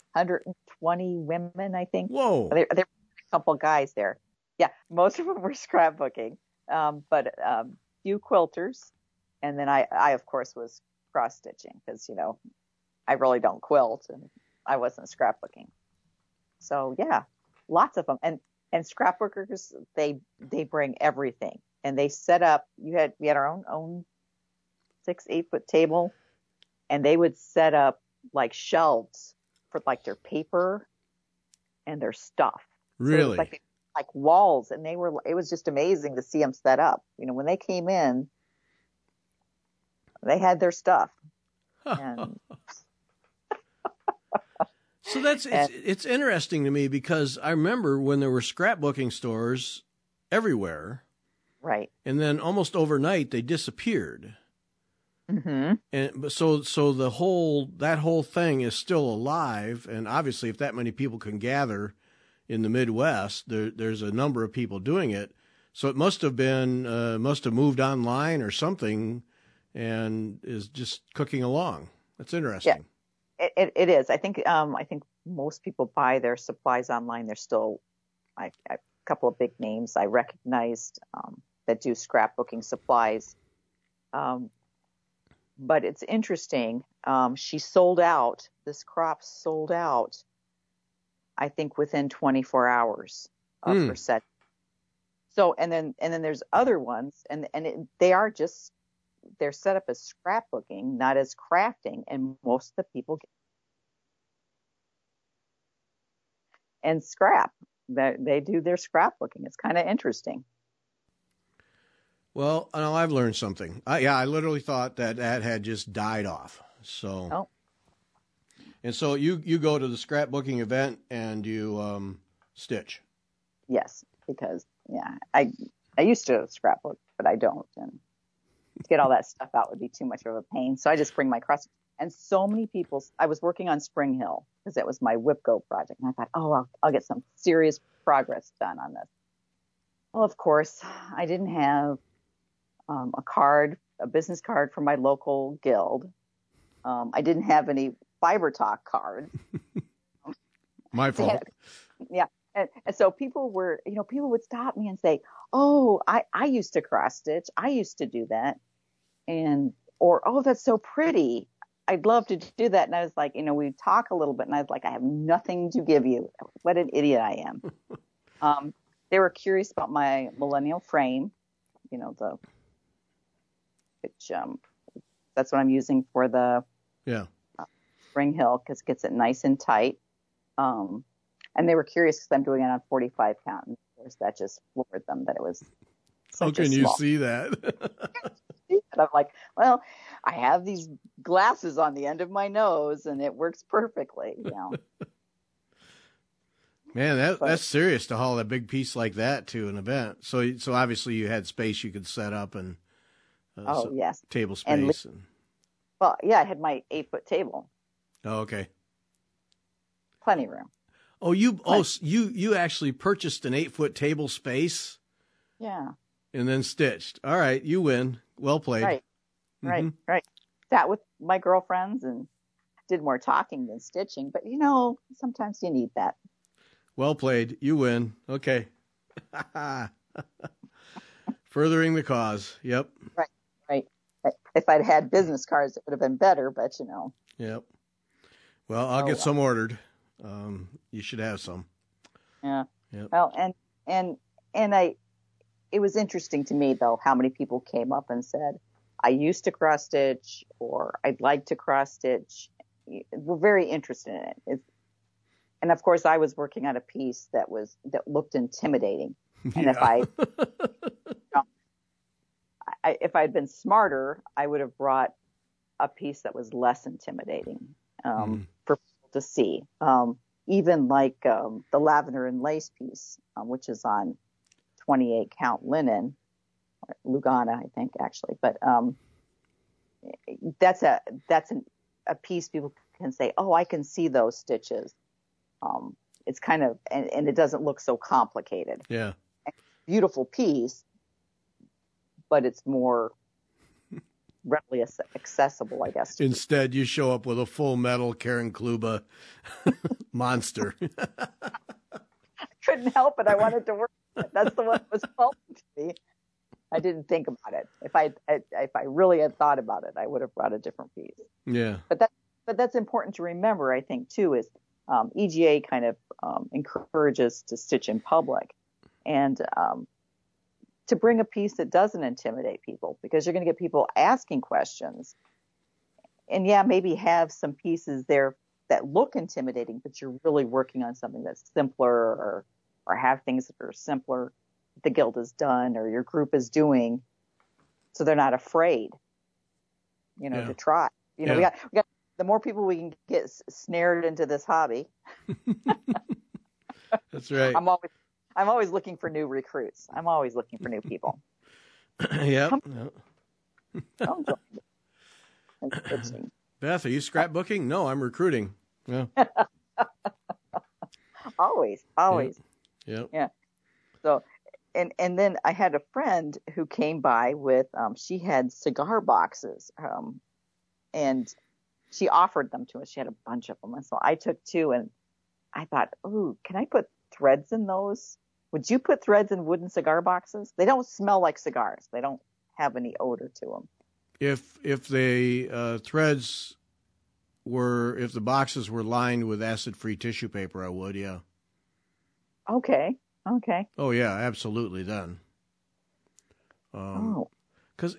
[SPEAKER 2] 120 women, I think.
[SPEAKER 1] Whoa.
[SPEAKER 2] There were a couple guys there. Yeah, most of them were scrapbooking. But few quilters. And then I of course, was cross-stitching because, I really don't quilt, and I wasn't scrapbooking. So yeah, lots of them. And scrapbookers, they bring everything, and they set up. We had our own 6-8 foot table, and they would set up like shelves for like their paper and their stuff.
[SPEAKER 1] Really?
[SPEAKER 2] So it was like walls, and it was just amazing to see them set up. When they came in, they had their stuff. And
[SPEAKER 1] so it's interesting to me, because I remember when there were scrapbooking stores everywhere,
[SPEAKER 2] right?
[SPEAKER 1] And then almost overnight they disappeared.
[SPEAKER 2] Mm-hmm.
[SPEAKER 1] And so that whole thing is still alive, and obviously, if that many people can gather in the Midwest, there's a number of people doing it. So it must have moved online or something, and is just cooking along. That's interesting.
[SPEAKER 2] Yeah. It is. I think most people buy their supplies online. They're still, I couple of big names I recognized that do scrapbooking supplies. But it's interesting. She sold out. This crop sold out, I think, within 24 hours of her set. So, and then there's other ones, they're set up as scrapbooking, not as crafting, and most of the people and scrap that they do their scrapbooking. It's kind of interesting.
[SPEAKER 1] Well, now I've learned something. I literally thought that had just died off. So, And so you go to the scrapbooking event and you stitch.
[SPEAKER 2] Yes, because I used to scrapbook, but I don't, and to get all that stuff out would be too much of a pain. So I just bring my cross. And so many people. I was working on Spring Hill because that was my WIPGO project, and I thought, I'll get some serious progress done on this. Well, of course, I didn't have a business card from my local guild. I didn't have any Fiber Talk cards.
[SPEAKER 1] My fault.
[SPEAKER 2] Yeah. And so people would stop me and say, "Oh, I used to cross stitch. I used to do that." Or, "Oh, that's so pretty. I'd love to do that." And I was like, we talk a little bit, and I was like, "I have nothing to give you. What an idiot I am." They were curious about my Millennial frame, which that's what I'm using for the Spring Hill, because it gets it nice and tight. And they were curious because I'm doing it on 45 count. And of course, that just floored them that it was
[SPEAKER 1] How can you see that?
[SPEAKER 2] And I'm like, well, I have these glasses on the end of my nose, and it works perfectly.
[SPEAKER 1] Man, that's serious to haul a big piece like that to an event. So obviously you had space you could set up and
[SPEAKER 2] yes,
[SPEAKER 1] table space.
[SPEAKER 2] Well, yeah, I had my 8-foot table.
[SPEAKER 1] Oh, okay.
[SPEAKER 2] Plenty of room.
[SPEAKER 1] Oh, you actually purchased an 8-foot table space?
[SPEAKER 2] Yeah.
[SPEAKER 1] And then stitched. All right, you win. Well played.
[SPEAKER 2] Right.
[SPEAKER 1] Mm-hmm.
[SPEAKER 2] Right. Sat with my girlfriends and did more talking than stitching, but sometimes you need that.
[SPEAKER 1] Well played. You win. Okay. Furthering the cause. Yep.
[SPEAKER 2] Right. If I'd had business cards, it would have been better, but
[SPEAKER 1] Yep. Well, I'll get some ordered. You should have some.
[SPEAKER 2] Yeah.
[SPEAKER 1] Yep.
[SPEAKER 2] Well, it was interesting to me though how many people came up and said, "I used to cross stitch," or "I'd like to cross stitch." We're very interested in it. And of course, I was working on a piece that looked intimidating. And if I'd been smarter, I would have brought a piece that was less intimidating for people to see. Even like the lavender and lace piece, which is on 28 count linen, Lugana, I think actually. But that's a piece people can say, "Oh, I can see those stitches." It's kind of, and it doesn't look so complicated.
[SPEAKER 1] Yeah.
[SPEAKER 2] Beautiful piece, but it's more readily accessible, I guess.
[SPEAKER 1] Instead, you show up with a full metal Karen Kluba monster.
[SPEAKER 2] I couldn't help it. I wanted to work. That's the one that was called to me. I didn't think about it. If I really had thought about it, I would have brought a different piece.
[SPEAKER 1] Yeah.
[SPEAKER 2] But that's important to remember, I think, too, is EGA kind of encourages to stitch in public and to bring a piece that doesn't intimidate people, because you're going to get people asking questions. And maybe have some pieces there that look intimidating, but you're really working on something that's simpler or have things that are simpler the guild has done or your group is doing, so they're not afraid, to try. We got the more people we can get snared into this hobby.
[SPEAKER 1] That's right.
[SPEAKER 2] I'm always looking for new recruits. I'm always looking for new people.
[SPEAKER 1] Yep.
[SPEAKER 2] Come join me.
[SPEAKER 1] Beth, are you scrapbooking? No, I'm recruiting. Yeah.
[SPEAKER 2] Always.
[SPEAKER 1] Yep.
[SPEAKER 2] Yeah. So, and then I had a friend who came by with, she had cigar boxes, and she offered them to us. She had a bunch of them. And so I took 2 and I thought, ooh, can I put threads in those? Would you put threads in wooden cigar boxes? They don't smell like cigars. They don't have any odor to them.
[SPEAKER 1] If the if the boxes were lined with acid-free tissue paper, I would, yeah.
[SPEAKER 2] Okay.
[SPEAKER 1] Oh yeah, absolutely. Then, because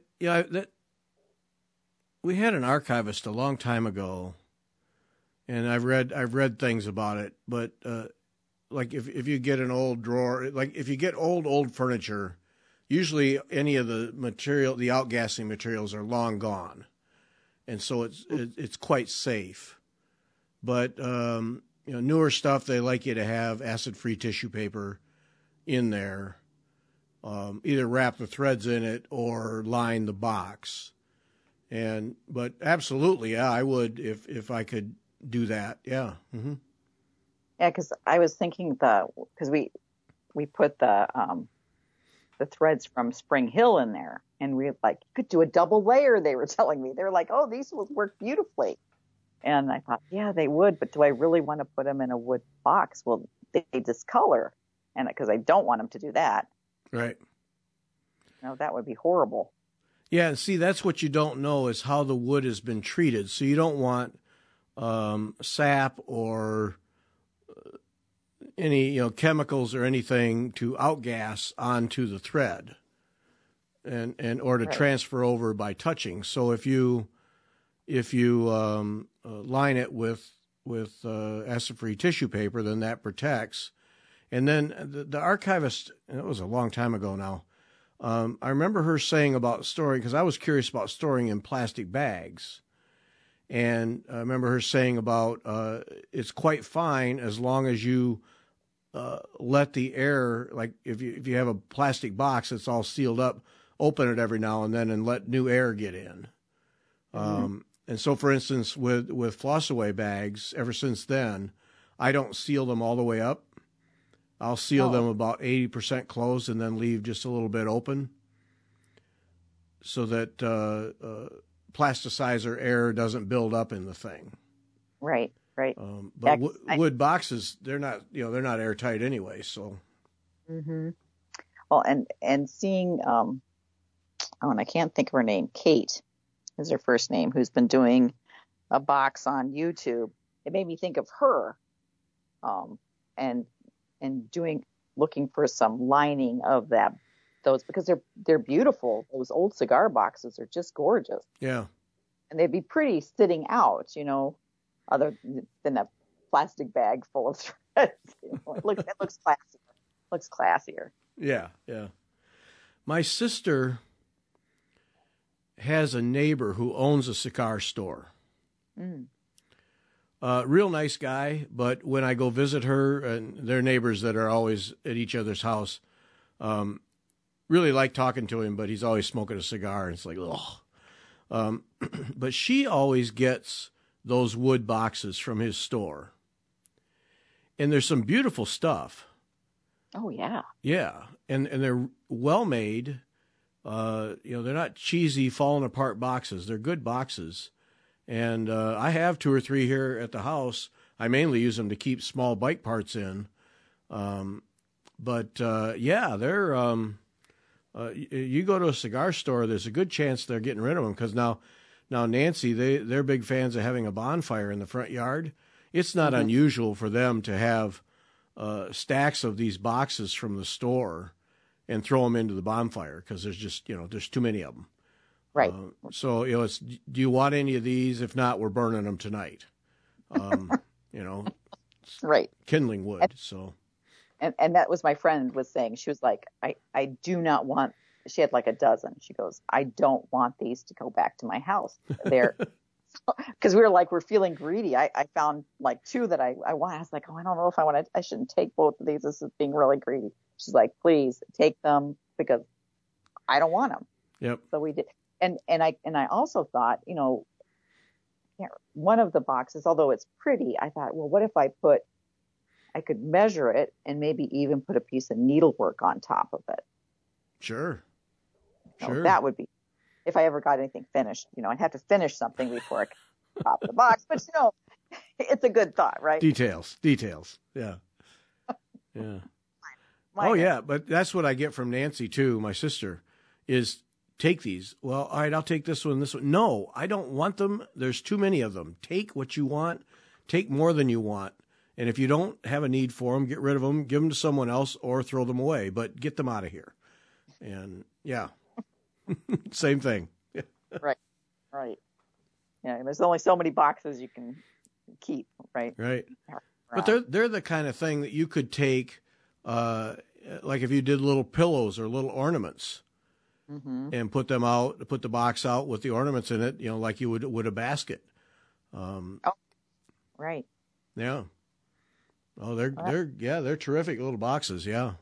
[SPEAKER 1] we had an archivist a long time ago, and I've read things about it. But like if you get an old drawer, like if you get old furniture, usually any of the outgassing materials are long gone, and so it's quite safe. But newer stuff, they like you to have acid-free tissue paper in there, either wrap the threads in it or line the box. But absolutely, yeah, I would if I could do that. Yeah. Mm-hmm.
[SPEAKER 2] Yeah, because I was thinking because we put the threads from Spring Hill in there, and we you could do a double layer. They were telling me, they were like, "Oh, these will work beautifully." And I thought, yeah, they would, but do I really want to put them in a wood box? Well, they discolor, and because I don't want them to do that.
[SPEAKER 1] Right.
[SPEAKER 2] That would be horrible.
[SPEAKER 1] Yeah, and see, that's what you don't know is how the wood has been treated. So you don't want sap or any chemicals or anything to outgas onto the thread, and or to transfer over by touching. So if you line it with acid-free tissue paper, then that protects. And then the archivist, and it was a long time ago now, I remember her saying about storing, because I was curious about storing in plastic bags. And I remember her saying about it's quite fine as long as you let the air, like if you have a plastic box that's all sealed up, open it every now and then and let new air get in. Mm-hmm. And so, for instance, with Floss Away bags, ever since then, I don't seal them all the way up. I'll seal them about 80% closed and then leave just a little bit open so that plasticizer air doesn't build up in the thing.
[SPEAKER 2] Right.
[SPEAKER 1] But wood boxes, they're not airtight anyway. So.
[SPEAKER 2] Mm-hmm. Well, and seeing, and I can't think of her name, Kate is her first name, who's been doing a box on YouTube. It made me think of her, and looking for some lining of those because they're beautiful. Those old cigar boxes are just gorgeous.
[SPEAKER 1] Yeah,
[SPEAKER 2] and they'd be pretty sitting out, other than a plastic bag full of threads. It looks classier. Looks classier.
[SPEAKER 1] Yeah. My sister has a neighbor who owns a cigar store. Mm. Real nice guy, but when I go visit her, and they're neighbors that are always at each other's house, really like talking to him, but he's always smoking a cigar, and it's like, ugh. But she always gets those wood boxes from his store. And there's some beautiful stuff.
[SPEAKER 2] Oh, yeah.
[SPEAKER 1] Yeah, and they're well made. They're not cheesy, falling apart boxes. They're good boxes. And I have 2 or 3 here at the house. I mainly use them to keep small bike parts in. But they're you go to a cigar store, there's a good chance they're getting rid of them because now Nancy, they're big fans of having a bonfire in the front yard. It's not unusual for them to have stacks of these boxes from the store and throw them into the bonfire because there's just, there's too many of them.
[SPEAKER 2] Right.
[SPEAKER 1] So, it's, do you want any of these? If not, we're burning them tonight.
[SPEAKER 2] Right.
[SPEAKER 1] Kindling wood.
[SPEAKER 2] And that was my friend was saying, she was like, I do not want, she had like a dozen. She goes, I don't want these to go back to my house. They're, because we're feeling greedy. I found like 2 that I want. I was like, I don't know if I shouldn't take both of these. This is being really greedy. She's like, please take them because I don't want them.
[SPEAKER 1] Yep.
[SPEAKER 2] So we did. And I also thought, one of the boxes, although it's pretty, I thought, well, what if I could measure it and maybe even put a piece of needlework on top of it.
[SPEAKER 1] Sure.
[SPEAKER 2] That would be, if I ever got anything finished, I'd have to finish something before I could top the box. But, it's a good thought, right?
[SPEAKER 1] Details. Yeah. Yeah. Oh, yeah, but that's what I get from Nancy, too, my sister, is take these. Well, all right, I'll take this one, this one. No, I don't want them. There's too many of them. Take what you want. Take more than you want. And if you don't have a need for them, get rid of them, give them to someone else, or throw them away. But get them out of here. And, yeah, same thing.
[SPEAKER 2] Right. Yeah, there's only so many boxes you can keep, right?
[SPEAKER 1] Right. But they're the kind of thing that you could take, like if you did little pillows or little ornaments, and put them out, put the box out with the ornaments in it, like you would a basket.
[SPEAKER 2] Right.
[SPEAKER 1] Yeah. Oh, they're terrific little boxes. Yeah.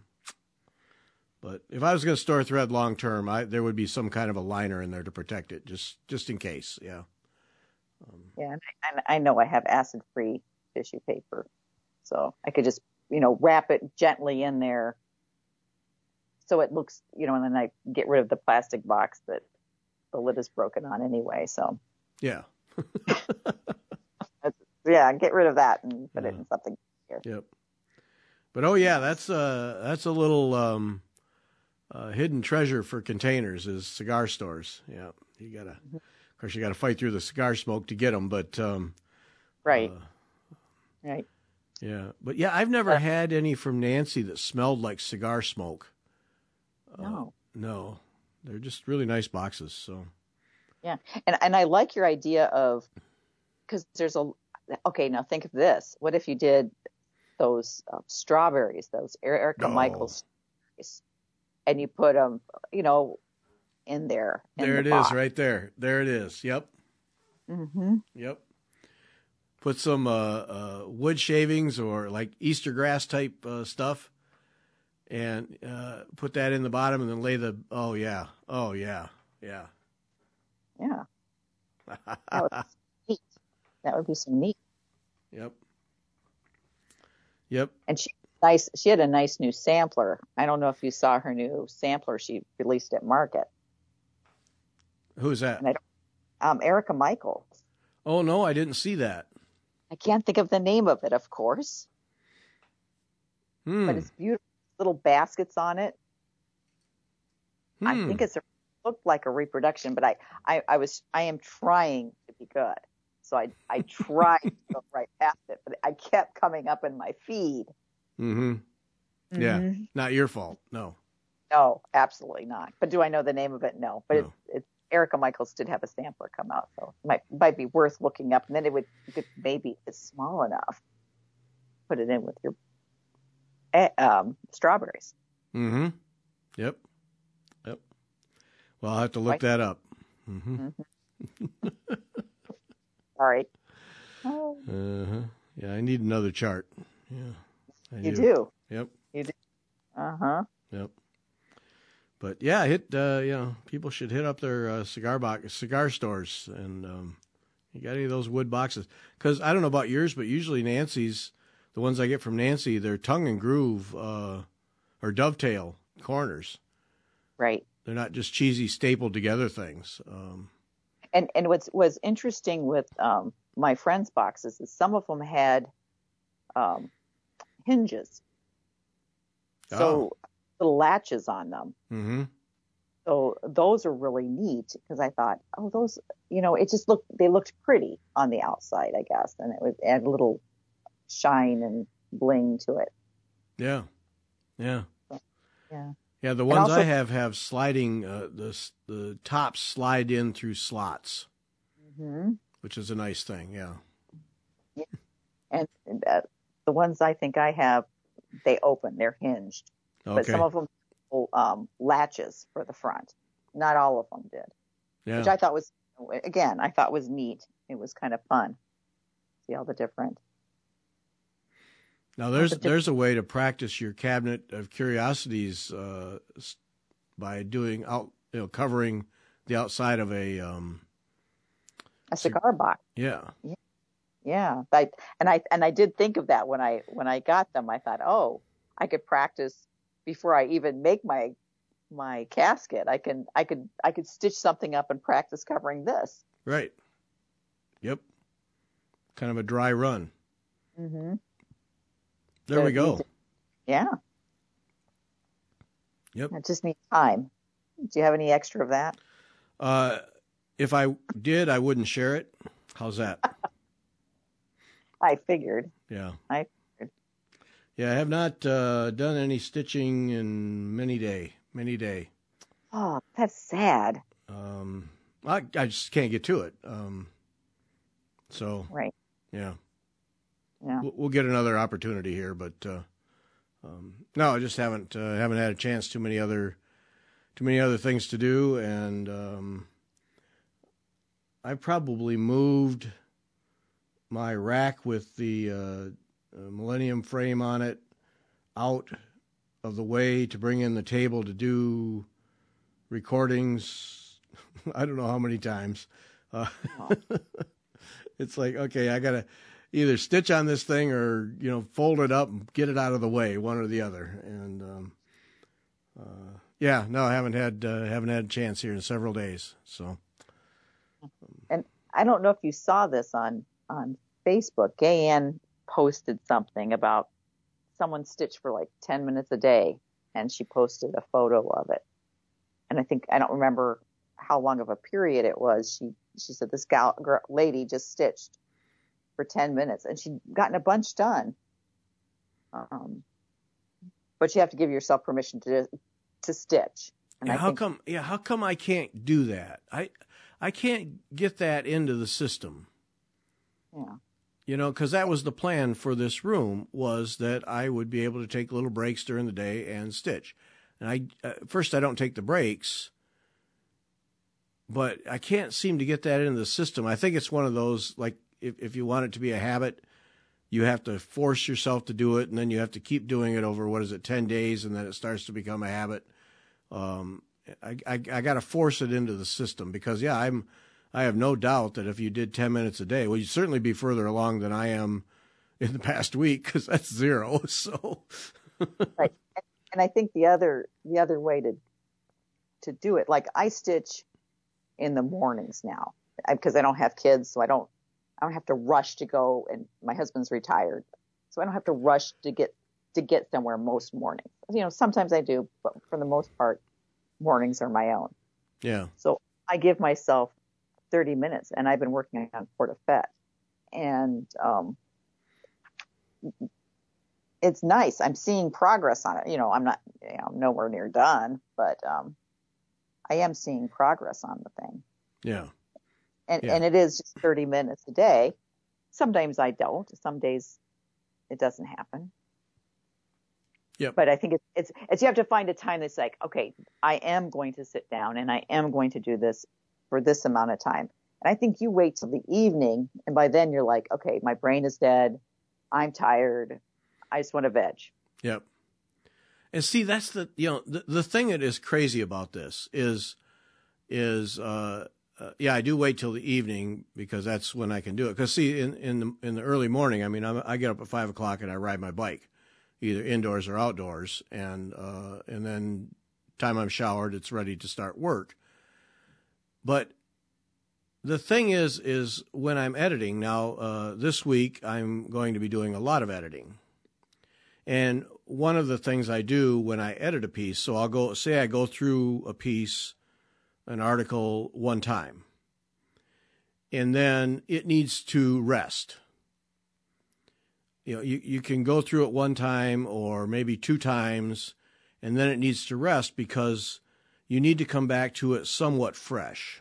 [SPEAKER 1] But if I was going to store thread long term, there would be some kind of a liner in there to protect it, just in case. Yeah.
[SPEAKER 2] Yeah, and I know I have acid-free tissue paper, so I could just wrap it gently in there, so it looks and then I get rid of the plastic box that the lid is broken on anyway. So
[SPEAKER 1] yeah.
[SPEAKER 2] Yeah, get rid of that and put it in something here.
[SPEAKER 1] Yep. But that's a little hidden treasure for containers is cigar stores. Yeah, of course you gotta fight through the cigar smoke to get them, but
[SPEAKER 2] right.
[SPEAKER 1] Yeah, but yeah, I've never had any from Nancy that smelled like cigar smoke. No, they're just really nice boxes. So
[SPEAKER 2] yeah, and I like your idea of, because there's now think of this. What if you did those strawberries, those Erica Michaels strawberries, and you put them, in there.
[SPEAKER 1] There it is, right there. There it is. Yep.
[SPEAKER 2] Mm-hmm.
[SPEAKER 1] Yep. Put some wood shavings or like Easter grass type stuff, and put that in the bottom, and then lay the. Oh yeah.
[SPEAKER 2] Yeah. That would be some neat.
[SPEAKER 1] Yep.
[SPEAKER 2] And she had a nice new sampler. I don't know if you saw her new sampler she released at Market.
[SPEAKER 1] Who's that?
[SPEAKER 2] Erica Michaels.
[SPEAKER 1] Oh no, I didn't see that.
[SPEAKER 2] I can't think of the name of it, of course. But it's beautiful. Little baskets on it. I think looked like a reproduction, but I am trying to be good. So I tried to go right past it, but I kept coming up in my feed.
[SPEAKER 1] Mm-hmm. Yeah, not your fault. No,
[SPEAKER 2] absolutely not. But do I know the name of it? No. But it's Erica Michaels did have a sampler come out, so it might be worth looking up. And then you could maybe, if it's small enough, put it in with your strawberries.
[SPEAKER 1] Mm-hmm. Yep. Well, I'll have to look that up. Mm-hmm.
[SPEAKER 2] All right.
[SPEAKER 1] Yeah, I need another chart. Yeah.
[SPEAKER 2] You do.
[SPEAKER 1] Yep.
[SPEAKER 2] You do. Uh-huh.
[SPEAKER 1] Yep. But yeah, people should hit up their cigar stores, and you got any of those wood boxes? Because I don't know about yours, but usually Nancy's, the ones I get from Nancy, they're tongue and groove or dovetail corners.
[SPEAKER 2] Right.
[SPEAKER 1] They're not just cheesy stapled together things.
[SPEAKER 2] And what's interesting with my friends' boxes is some of them had hinges, so little latches on them.
[SPEAKER 1] Mm-hmm.
[SPEAKER 2] So those are really neat because I thought, those, it just looked pretty on the outside, I guess, and it would add a little shine and bling to it.
[SPEAKER 1] Yeah.
[SPEAKER 2] Yeah.
[SPEAKER 1] Yeah, the ones I have sliding, the tops slide in through slots, which is a nice thing, yeah.
[SPEAKER 2] And the ones I think I have, they open, they're hinged.
[SPEAKER 1] Okay.
[SPEAKER 2] But some of them latches for the front. Not all of them did.
[SPEAKER 1] Yeah.
[SPEAKER 2] Which I thought was neat. It was kind of fun. See all the different.
[SPEAKER 1] Now there's a way to practice your cabinet of curiosities by doing covering the outside of a
[SPEAKER 2] cigar box.
[SPEAKER 1] Yeah.
[SPEAKER 2] Yeah. I did think of that when I got them. I thought, I could practice before I even make my casket. I could stitch something up and practice covering this.
[SPEAKER 1] Right. Yep. Kind of a dry run.
[SPEAKER 2] Mm-hmm.
[SPEAKER 1] There we go.
[SPEAKER 2] Yeah.
[SPEAKER 1] Yep.
[SPEAKER 2] It just needs time. Do you have any extra of that?
[SPEAKER 1] If I did, I wouldn't share it. How's that?
[SPEAKER 2] I figured.
[SPEAKER 1] Yeah.
[SPEAKER 2] I figured.
[SPEAKER 1] Yeah, I have not done any stitching in many day.
[SPEAKER 2] Oh, that's sad.
[SPEAKER 1] I just can't get to it. So
[SPEAKER 2] Right.
[SPEAKER 1] Yeah.
[SPEAKER 2] Yeah.
[SPEAKER 1] We'll get another opportunity here, but no, I just haven't had a chance. Too many other things to do, and I probably moved my rack with the Millennium frame on it out of the way to bring in the table to do recordings. I don't know how many times. It's like, okay, I gotta either stitch on this thing or fold it up and get it out of the way, one or the other. And yeah, no, I haven't had a chance here in several days. So,
[SPEAKER 2] and I don't know if you saw this on Facebook. Gay Ann posted something about someone stitched for like 10 minutes a day, and she posted a photo of it. And I don't remember how long of a period it was. She said this lady just stitched for 10 minutes, and she'd gotten a bunch done. But you have to give yourself permission to stitch. And
[SPEAKER 1] how come I can't do that? I can't get that into the system.
[SPEAKER 2] Yeah.
[SPEAKER 1] Because that was the plan for this room, was that I would be able to take little breaks during the day and stitch. And first I don't take the breaks, but I can't seem to get that into the system. I think it's one of those, like, if you want it to be a habit, you have to force yourself to do it, and then you have to keep doing it over, 10 days, and then it starts to become a habit. I got to force it into the system because, I have no doubt that if you did 10 minutes a day, well, you'd certainly be further along than I am in the past week, because that's 0. So,
[SPEAKER 2] right. And I think the other way to do it, like I stitch in the mornings now because I don't have kids, so I don't have to rush to go, and my husband's retired, so I don't have to rush to get somewhere most mornings. Sometimes I do, but for the most part, mornings are my own.
[SPEAKER 1] Yeah.
[SPEAKER 2] So I give myself 30 minutes, and I've been working on Port of Fête, and it's nice. I'm seeing progress on it. I'm not, I'm nowhere near done, but I am seeing progress on the thing.
[SPEAKER 1] Yeah.
[SPEAKER 2] And it is just 30 minutes a day. Sometimes I don't. Some days it doesn't happen.
[SPEAKER 1] Yep.
[SPEAKER 2] But I think it's you have to find a time that's like, okay, I am going to sit down and I am going to do this for this amount of time. And I think you wait till the evening, and by then you're like, okay, my brain is dead. I'm tired. I just want to veg.
[SPEAKER 1] Yep. And see, that's the thing that is crazy about this is I do wait till the evening because that's when I can do it. Because see, in the early morning, I mean, I get up at 5 o'clock and I ride my bike, either indoors or outdoors, and then time I'm showered, it's ready to start work. But the thing is when I'm editing now, this week I'm going to be doing a lot of editing. And one of the things I do when I edit a piece, so I go through a piece, an article one time, and then it needs to rest. You can go through it one time or maybe 2 times, and then it needs to rest because you need to come back to it somewhat fresh.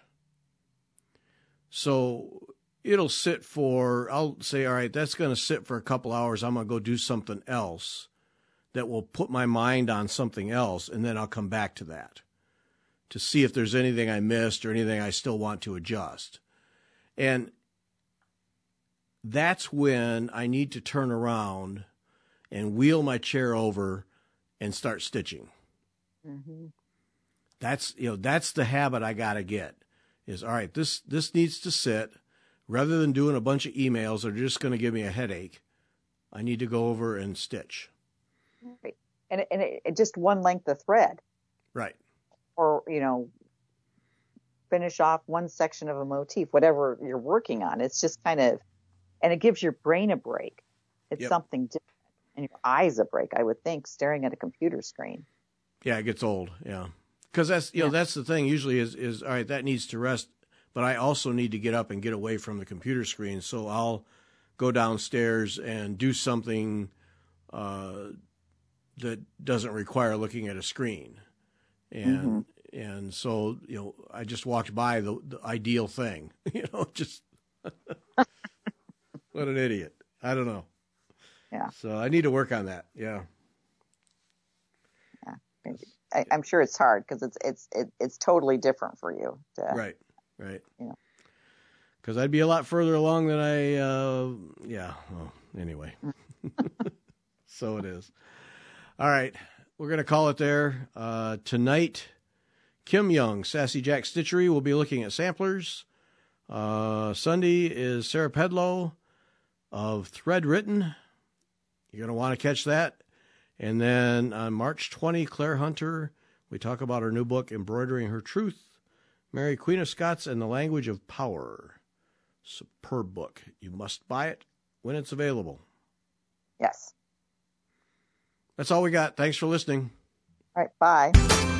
[SPEAKER 1] So it'll sit I'll say, all right, that's going to sit for a couple hours. I'm going to go do something else that will put my mind on something else, and then I'll come back to that to see if there's anything I missed or anything I still want to adjust. And that's when I need to turn around and wheel my chair over and start stitching.
[SPEAKER 2] Mm-hmm.
[SPEAKER 1] That's the habit I got to get is, all right, this needs to sit. Rather than doing a bunch of emails that are just going to give me a headache, I need to go over and stitch.
[SPEAKER 2] Right. And it just one length of thread.
[SPEAKER 1] Right.
[SPEAKER 2] Or, finish off one section of a motif, whatever you're working on. It's just kind of, and it gives your brain a break. It's something different. And your eyes a break, I would think, staring at a computer screen.
[SPEAKER 1] Yeah, it gets old. Yeah. Because that's, you know, that's the thing usually is, all right, that needs to rest, but I also need to get up and get away from the computer screen. So I'll go downstairs and do something that doesn't require looking at a screen. And so, you know, I just walked by the ideal thing, you know, just what an idiot. I don't know.
[SPEAKER 2] Yeah.
[SPEAKER 1] So I need to work on that. Yeah.
[SPEAKER 2] I'm sure it's hard because it's totally different for you.
[SPEAKER 1] Right.
[SPEAKER 2] You know.
[SPEAKER 1] Because I'd be a lot further along than I. Yeah. Well, anyway. So it is. All right, we're gonna call it there. Tonight, Kim Young, Sassy Jack Stitchery will be looking at samplers. Sunday is Sarah Pedlow of Thread Written. You're gonna want to catch that. And then on March 20, Claire Hunter, we talk about her new book, Embroidering Her Truth, Mary Queen of Scots and the Language of Power. Superb book. You must buy it when it's available.
[SPEAKER 2] Yes.
[SPEAKER 1] That's all we got. Thanks for listening.
[SPEAKER 2] All right, bye.